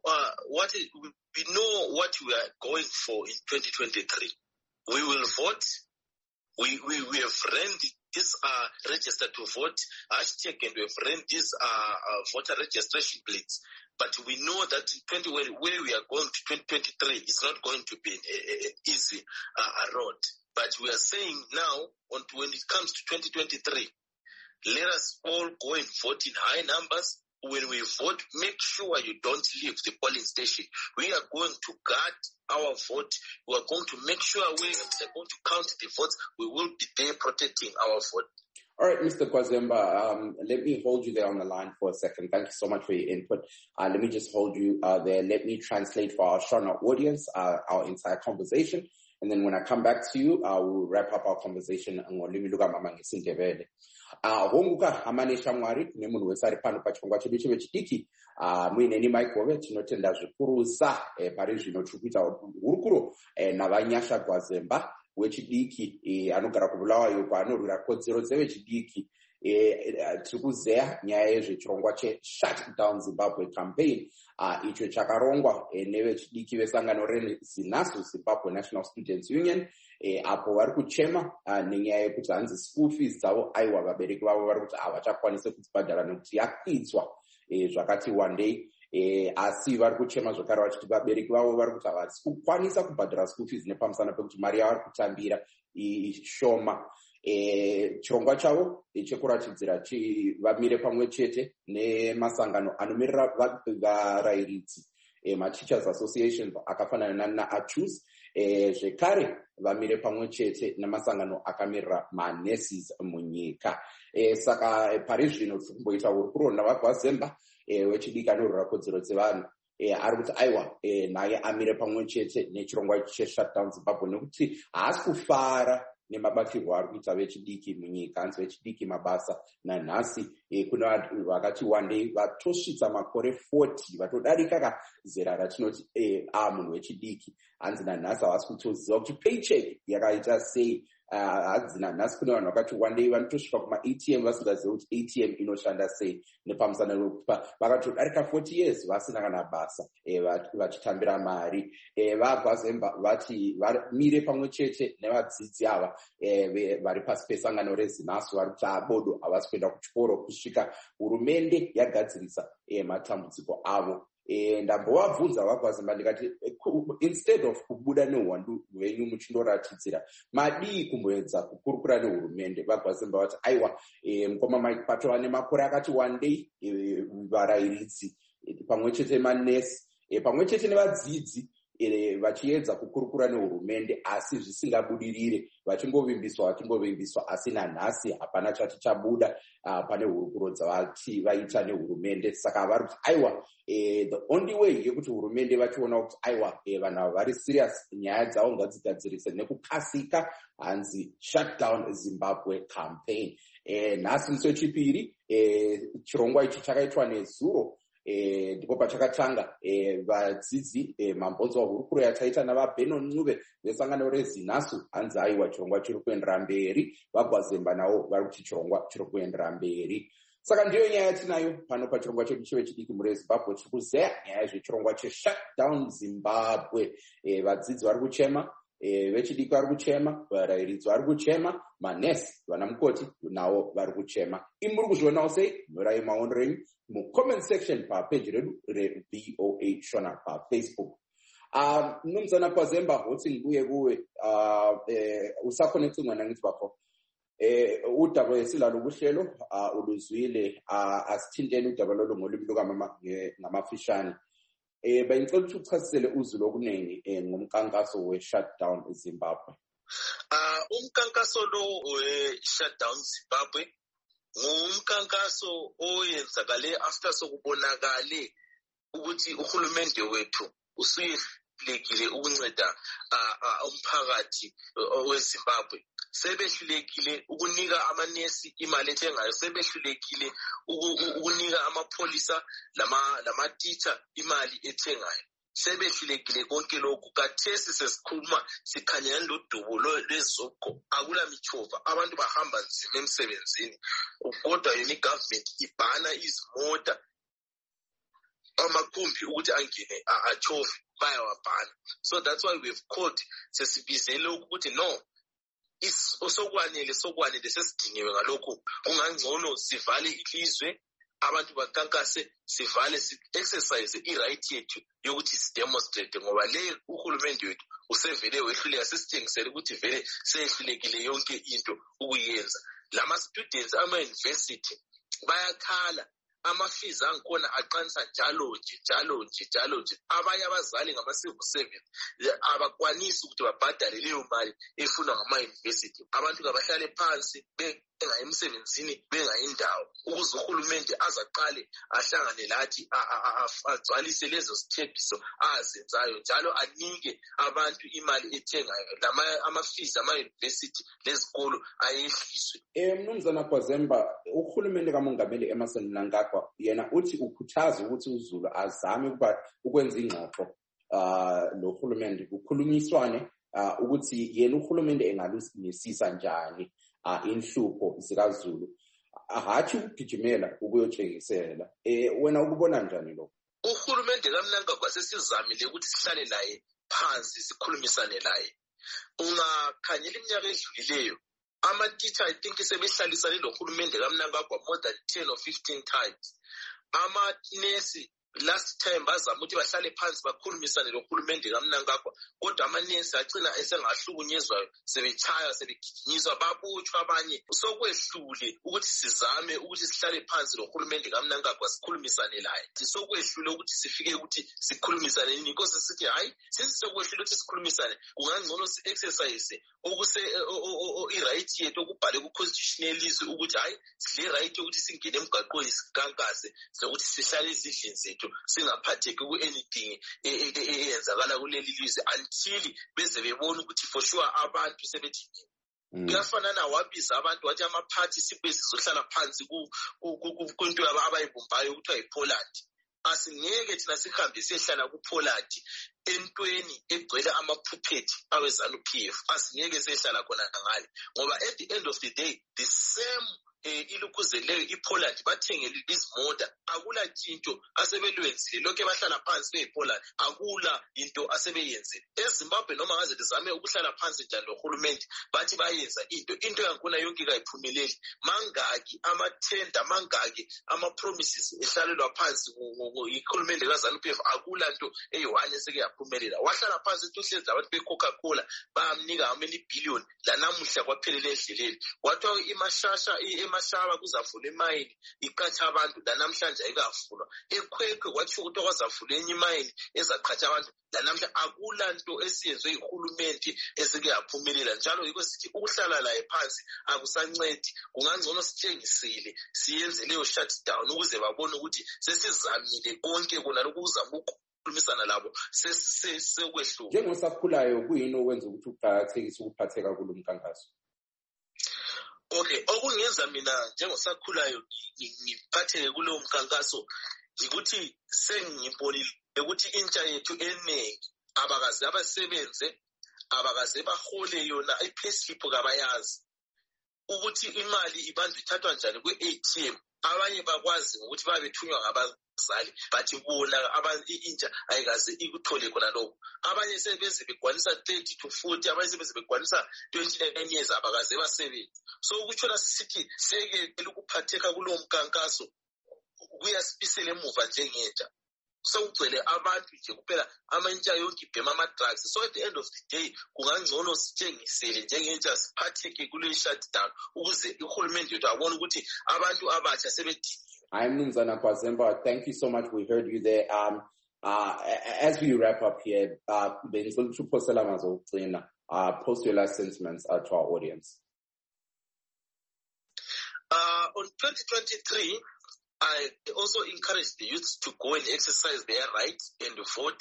what we are going for in 2023. We will vote. We have ran this register to vote hashtag, and we have ran this voter registration plates. But we know that where we are going to 2023 is not going to be an easy road. But we are saying now, when it comes to 2023, let us all go and vote in high numbers. When we vote, make sure you don't leave the polling station. We are going to guard our vote. We are going to make sure we are going to count the votes. We will be there protecting our vote. All right, Mr. Gwazemba, let me hold you there on the line for a second. Thank you so much for your input. Let me just hold you there. Let me translate for our Shona audience our entire conversation. And then when I come back to you, we'll wrap up our conversation. Honguka hamane shamwari kune munhu wese ari pano pachirongwa chedu chevechidiki muineni maikove tinotenda zvikurusa pari zvino tiri kuita hurukuro navanyasha Gwazemba wechidiki anogara kuBulawayo paanorwira kodzero dzevechidiki. Tiri kuzeya nyaya yezvechirongwa cheShut Down Zimbabwe campaign icho chakarongwa nevechidiki vesangano reZINASU, Zimbabwe National Students Union, apo vari kuchema nenyaya yekuti hanzi school fees dzavo aiwa vabereki vavo vari kuti havachakwanise kudzibhadhara nekuti yakwidzwa zvakati wandei. Asi vari kuchema zvakare vachiti vabereki vavo vari kuti havasi kukwanisa kubhadhara school fees nepamusana pekuti mari yavari kutambira ishoma. Chirongwa chavo chekuratidzira vamire pamwe chete nemasangano anomirira varayiridzi, maTeachers Association akafanana naACHUS, zvekare vamire pamwe chete nemasangano akamirira manurses munyika. Saka pari zvino tiri kumboita hurukuro navaGwazemba wechidiki anorwira kodzero dzevanhu, ari kuti aiwa naye amire pamwe chete nechirongwa cheShutdown Zimbabwe nekuti haasi kufara nemabatirwo ari kuita vechidiki munyika, hanzi vechidiki mabasa. Nanhasi kuna vakati wandei vatosvitsa makore 40, vatodarika zera ratinoti munhu wechidiki, hanzi nanhasi havasi kutoziva kuti paycheck yakaita sei hadzina nhasi kune vanhu vakati one day vanotosvika kuma-ATM vasingazivi kuti ATM inoshanda sei nepamusana nokupa vakatodarika 40 years vasina kana basa vachitambira mari. VaGwazemba vati vamire pamwe chete nevadzidzi ava vari pasi pesangano reZINASU vari kuti abodo havasi kuenda kuchikoro kusvika hurumende yagadzirisa matambudziko avo. Ndambovabvunza vaGwazemba ndikati instead of kubuda neuwandu hwenyu muchindoratidzira madii kumboedza kukurukura nehurumende. VaGwazemba vati aiwa mukoma patova nemakore akati one day varairidzi pamwe chete manesi pamwe chete nevadzidzi vachiedza kukurukura nehurumende asi zvisingabudirire vachingovimbiswa asi nanhasi hapana chati chabuda pane hurukuro dzavati vaita nehurumende. Saka vari kuti aiwa the only way yekuti hurumende vachiona kuti aiwa vanhu ava vari serious nyaya dzavo ngadzigadzirise nekukasika hanzi shutdown Zimbabwe campaign. Nhasi musi wechipiri chirongwa ichi chakaitwa nezuro ndipo pachakatanga vadzidzi mabhonzo hurukuro yataita navaBeno Ncube vesangano reZINASU hanzi aiwa chirongwa chiri kuendera mberi. VaGwazemba navo vari kuti chirongwa chiri kuendera mberi. Saka ndiyo nyaya yatinayo pano pachirongwa chedu chevechidiki mureZimbabwe. Tiri kuzeya nyaya yezvechirongwa cheshutdown Zimbabwe. Vadzidzi vari kuchema, vechidiki vari kuchema, varairidzi vari kuchema, manesi vanamukoti navo vari kuchema. Imi muri kuzvionawo sei? Nyorai maonero enyu mucomment section papeji redu reVOA Shona paFacebook. Mnumzana Gwazemba hoti nguye kuwe usakhonekthi mwana ngithi bakho udaba esilalo kuhlelo uluzwile asithintene udaba lolu ngolimi lukamama ngamafishane. Bayicela ukuthi uchasisele uzulu okuningi ngomkankaso we-shutdown eZimbabwe. Umkankaso lo we-shutdown Zimbabwe ngumkankaso oyenzakale after sokubonakale ukuthi uhulumende wethu usuyehlulekile ukunceda umphakathi weZimbabwe. Sebehlulekile ukunika amanesi imali ethengayo, sebehlulekile ukunika amapholisa lama-teacher imali ethengayo, sebehlulekile konke lokhu. Kathesi sesikhuluma sikhanyana lodubo lwezoko, akula michova, abantu bahamba nzima emsebenzini, kodwa yona igovernment ibhana izimota amakhumbi ukuthi angene achove bayawabhana. So that's why we've called sesibizele ukuthi no, sokwanele sesidingiwe ngalokhu. Kungangcono sivale ilizwe, abantu bakankase, sivale si-exercise i-right yethu yokuthi sidemonstrate, ngoba le uhulumende wethu usevele wehluleka, sesithengisele ukuthi vele seyehlulekile yonke into ukuyenza. Lama-students ama-university bayakhala, ama-fees angikhona aqanisa njalo nje. Abanye abazali ngama-civil servant abakwanisi ukuthi babhadale leyo mali efunwa ngama-university. Abantu kabahlale phansi bengayi emsebenzini, bengayi indawo, ukuze uhulumende azaqale ahlangane lathi agcwalise lezo zithembiso azenzayo, njalo anike abantu imali ethengayo. Ama-fees ama-university lezikolo ayehliswe. Mnumzana Gwazemba, uhulumende kaMongameli Emmerson Mnangagwa yena uthi ukhuthaza ukuthi uZulu azame ukwenza ingxoxo nohulumende, kukhulunyiswane ukuthi yena uhulumende engalusinisisa njani inhlupho zikaZulu, hathi ukugijimela ukuyotshengisela. Wena ukubona njani lokho? Uhulumende kaMnangagwa sesizamile ukuthi sihlale laye phansi sikhulumisane laye. Ungakhanyela iminyaka edlulileyo, ama-teacher I think sebehlalisane nohulumende kaMnangagwa more than 10 or 15 times. Amanesi last time bazama ukuthi bahlale phansi bakhulumisane nohulumende kaMnangagwa, kodwa amanesi agcina esengahlukunyezwayo, sebechaya, sebegijinyiswa, babotshwa abanye. Sokwehlule ukuthi sizame ukuthi sihlale phansi nohulumende kaMnangagwa sikhulumisane laye. Sokwehlule ukuthi sifike ukuthi sikhulumisane nini, because sithi hayi sokwehlule ukuthi sikhulumisane, kungangcono si-exercise i-right yethu okubhale ku-constitution yelizwe ukuthi hayi sile right yokuthi singene emgaqweni sikankase, sokuthi sihlale ezindlini zethu singaphatheki ku-anything eyenzakala kuleli lizwe until beze bebona ukuthi for sure abantu sebethi. Kuyafana nawabiza abantu wathi amaphathi sibe sizohlala phansi kwinto abayibumbayo kuthiwa yiPoland. Asingeke thina sihambe siyehlala kuPoland entweni egcwele amapuppet aweZANU-PF asingeke sehlala khona ngale ngoba at the end of the day the same ilukuze leyo iPoland bathengele izimota akula tshintsho asebelwenzile lokho bahlala phansi beyiPoland akula into asebeyenzile eZimbabwe noma ngaze lizame ukuhlala phansi njalo nohulumende bathi bayenza into yankuna yonke kayiphumeleli mangaki amathenda mangaki ama-promises ehlalelwa phansi ihulumende kaZANU-PF akula nto eyi-1 eseke yaphumelela wahlala phansi tuhlenza abantu be-Coca-Cola bamnika ameli billion lanamuhla kwaphelele endleleni kwathiwa emashaba kuzavula imayini iqatsha abantu lanamhlanje ayikavulwa ekhwekhwe kwatsho ukuthi kwazavula enye imayini ezaqatsha abantu lanamhla akula nto esiyenzwe yihulumende eseke yaphumelela njalo yiko sithi ukuhlala laye phansi akusancedi kungangcono sitshengisile siyenze leyo shutdown ukuze babone ukuthi sesizamile konke kona lokhu kuzama ukukhulumisana labo sekwehluka njengosakhulayo kuyini okwenza ukuthi uqakathekise ukuphatheka kulo mkhankaso Okay, okungenza mina njengosakhulayo ngiphatheke kulowo mkhankaso ukuthi sengibonile ukuthi intsha yethu eningi abakaze abasebenze abakaze bahole yona i-payslip kabayazi ukuthi imali ibanjwe ithathwa njani kwi-ATM abanye bakwazi ukuthi babethunywa ngabazali bathi bona intsha ayikaze ikuthole khona lokho abanye sebeze begwanisa 30 to 40 abanye sebeze begwanisa 29 years abakaze basebenza so ukuthola sisithi sekele ukuphatheka kulowo mkhankaso kuyasibisela emuva njengentsha so ugcwele abantu nje kuphela amantsha yonke ibhema ama-drugs so at the end of the day kungangcono sitshengisele njengentsha siphatheke kule shutdown ukuze uhulumende yethu abone ukuthi abantu abatsha sebediniwe. Hi, Mnumzana Kwazemba. Thank you so much. We heard you there. As we wrap up here, post your last sentiments to our audience. On 2023, I also encourage the youth to go and exercise their right and vote.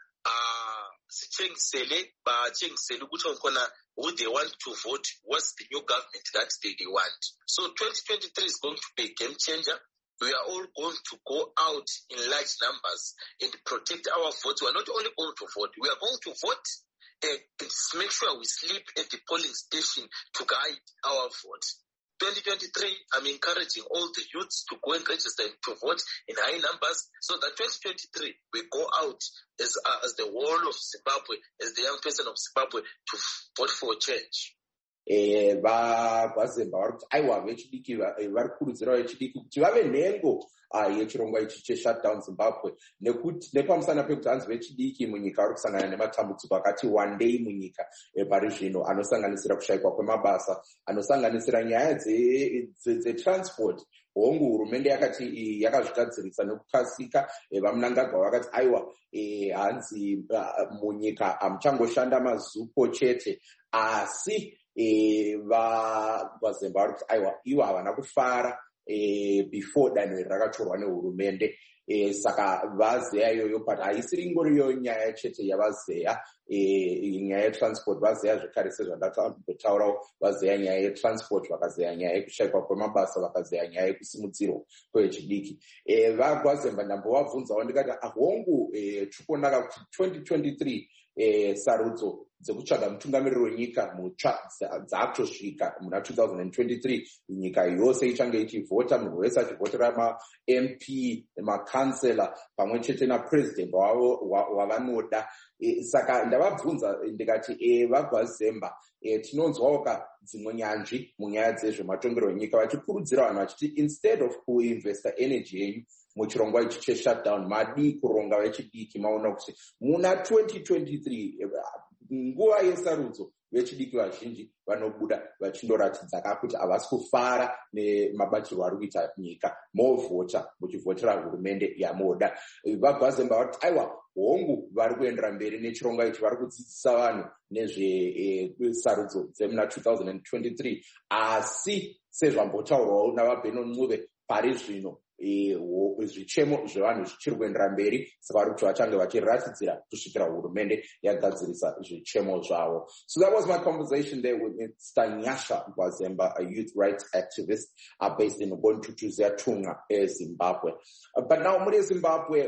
Who they want to vote, what's the new government that they want. So 2023 is going to be a game changer. We are all going to go out in large numbers and protect our votes. We are not only going to vote, we are going to vote and make sure we sleep at the polling station to guide our vote. 2023, I'm encouraging all the youths to go and register to vote in high numbers so that 2023 we go out as the whole of Zimbabwe, as the young person of Zimbabwe to vote for change. Yechirongwa ichi cheshutdown Zimbabwe nepamusana pekuti hanzi vechidiki munyika vari kusangana nematambudziko akati wandei munyika pari zvino anosanganisira kushayikwa kwemabasa anosanganisira nyaya dzetransport hongu hurumende yakati yakazvigadzirisa nekukasika vamunangagwa vakati aiwa hanzi munyika hamuchangoshanda mazupo chete asi vaZimbabwe vari kuti aiwa ivo havana kufara before danho iri rakatorwa nehurumende saka vazeya iyoyo but haisiri ingoriyo nyaya chete yavazeya nyaya yetransport vazeya zvekare sezvandakambotaurawo vazeya nyaya yetransport vakazeya nyaya yekushayikwa kwemabasa vakazeya nyaya yekusimudzirwa kwechidiki vaGwazemba ndambovabvunzawo ndikati hongu chikonaka kuti 2023 sarudzo dzekutsvaga mutungamiriri wenyika mutsva dzatosvika muna 2023 nyika yose ichange ichivhota munhu wese achivhotera ma-MP nemakansela pamwe chete napresident wavanoda saka ndavabvunza ndikati vaGwazemba tinonzwawo dzimwe nyanzvi munyaya dzezvematongerwo enyika vachikurudzira vanhu vachiti instead of kuinvesta energy yenyu muchirongwa ichi cheshutdown madi kuronga vechidiki maona kuti muna 2023 nguva yesarudzo vechidiki vazhinji vanobuda vachindoratidza kuti havasi kufara nemabatirwo ari kuita nyika movhota muchivhotera hurumende yamoda vaGwazemba vari kuti aiwa hongu vari kuendera mberi nechirongwa ichi vari kudzidzisa vanhu nezvesarudzo dzemuna 2023 asi sezvambotaurwawo navaBeno Ncube pari zvino zvichemo zvevanhu zvichiri kuendera mberi, saka vari kuti vachange vachiratidzira kusvikira hurumende yagadzirisa zvichemo zvavo. So that was my conversation there with Mr. Nyasha Gwazemba, a youth rights activist based in Bontutuzi Tunga, Zimbabwe. But now, Muri Zimbabwe,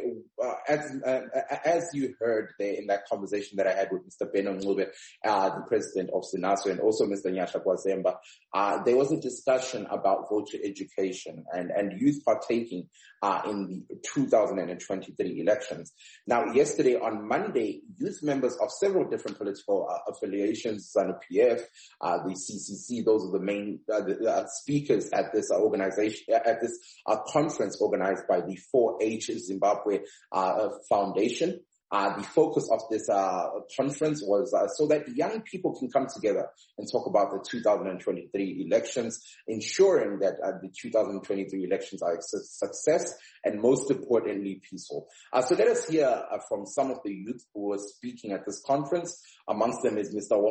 as you heard there in that conversation that I had with Mr. Beno Ngube, the president of SINASO, and also Mr. Nyasha Gwazemba, there was a discussion about voter education and youth partaking in the 2023 elections. Now, yesterday on Monday, youth members of several different political affiliations, ZANU-PF, the CCC, those are the main speakers at this organization, at this conference organized by the 4H Zimbabwe Foundation. The focus of this conference was so that young people can come together and talk about the 2023 elections, ensuring that the 2023 elections are a success and, most importantly, peaceful. So let us hear from some of the youth who were speaking at this conference. Amongst them is Mr.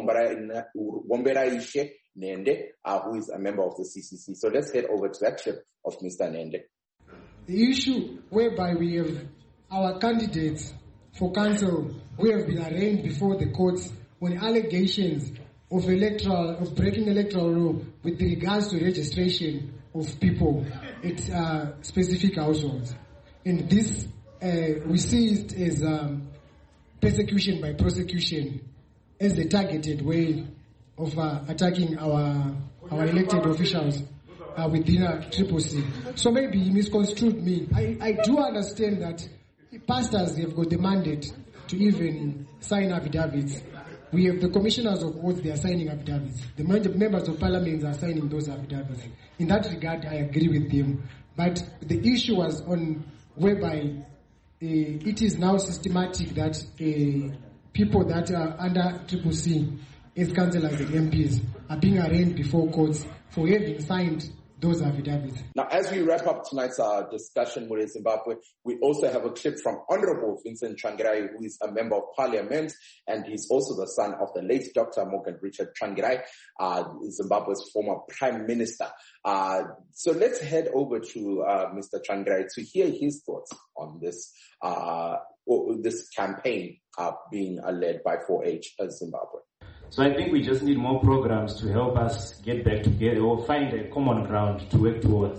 Womberaishe Nende, who is a member of the CCC. So let's head over to that clip of Mr. Nende. The issue whereby we have our candidates for council who have been arraigned before the courts on allegations of breaking electoral law with regards to registration of people at specific households. And this, we see it as persecution by prosecution as the targeted way of attacking our elected officials within CCC. So maybe he misconstrued me. I do understand that pastors have got the mandate to even sign affidavits. We have the commissioners of oaths, they are signing affidavits. The members of parliament are signing those affidavits. In that regard, I agree with them. But the issue was on whereby it is now systematic that people that are under CCC as councillors and MPs are being arraigned before courts for having signed those affidavits. Now, as we wrap up tonight's discussion with Zimbabwe, we also have a clip from Honorable Vincent Tsvangirai, who is a member of parliament, and he's also the son of the late Dr. Morgan Richard Tsvangirai, Zimbabwe's former prime minister. So let's head over to Mr. Tsvangirai to hear his thoughts on this campaign being led by 4H Zimbabwe. So I think we just need more programs to help us get back together or find a common ground to work towards.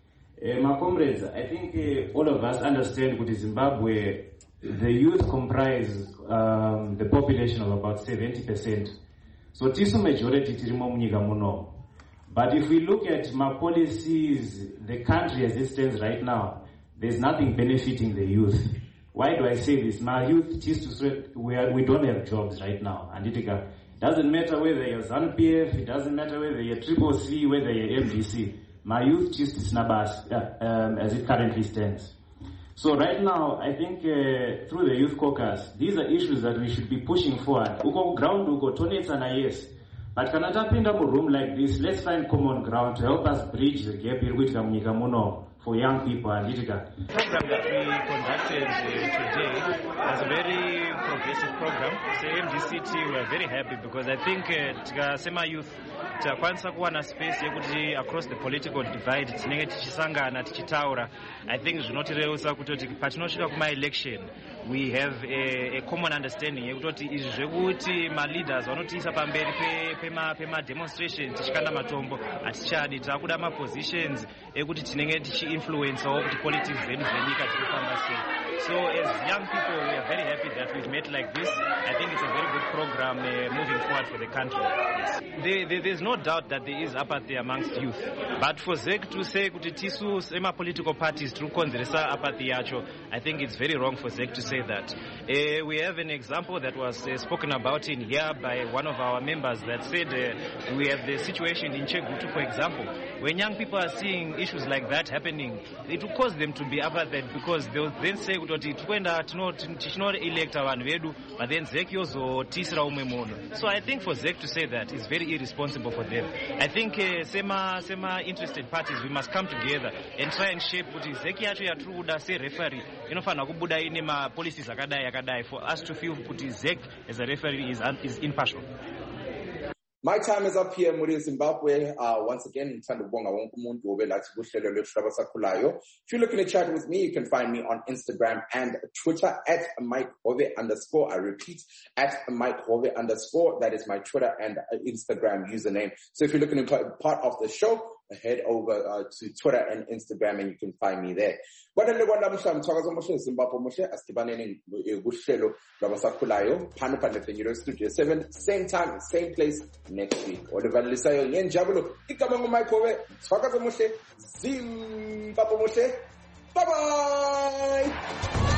My comrades, I think all of us understand that in Zimbabwe, the youth comprise the population of about 70%. So tisu majority tirimo munyika muno. But if we look at my policies, the country as it stands right now, there's nothing benefiting the youth. Why do I say this? My youth we don't have jobs right now. And it doesn't matter whether you're ZANU-PF, it doesn't matter whether you're CCC, whether you're MDC. My youth just is nabas as it currently stands. So right now, I think through the Youth Caucus, these are issues that we should be pushing forward. Uko ground, uko toilets and yes. But can I tap in a room like this? Let's find common ground to help us bridge the gap in which for young people and Litica. The program that we conducted today was a very progressive program. So MDCT, we are very happy because I think Sema Youth takwanisa kuwana space yekuti across the political divide tinenge tichisangana tichitaura. I think zvinotireusa kutoti patinosvika kuma election we have a common understanding yekutoti izvi zvekuti ma leaders vanotiisa pamberi pema demonstrations tichikanda matombo atichadi takuda ma positions ekuti tinenge tichi-influencewo kuti politics zedu dzenyika tirifamba sei. So as young people, we are very happy that we've met like this. I think it's a very good program moving forward for the country. Yes. There's no doubt that there is apathy amongst youth. But for ZEC to say kuti tisu sema political parties to konzeresa apathy yacho, I think it's very wrong for ZEC to say that. We have an example that was spoken about in here by one of our members that said we have the situation in Chegutu, for example. When young people are seeing issues like that happening, it will cause them to be apathetic because they'll then say kuti tikwenda tino-electa vanhu vedu, but then ZEC yozotisira umwe munhu. So I think for ZEC to say that is very irresponsible for them. I think sema interested parties, we must come together and try and shape kuti ZEC yacho yatiri kuda se-referee inofanira kubuda ine ma-policies akadai for us to feel kuti ZEC as a referee is impartial. My time is up here muri Zimbabwe. Once again, ngithanda ukubonga wonke umuntu obelathi kuhlelo lwethu labasakhulayo. If you're looking to chat with me, you can find me on Instagram and Twitter at MikeHove_. I repeat, at MikeHove_. That is my Twitter and Instagram username. So if you're looking to be part of the show, head over to Twitter and Instagram and you can find me there. Studio 7, same time, same place next week. Bye bye.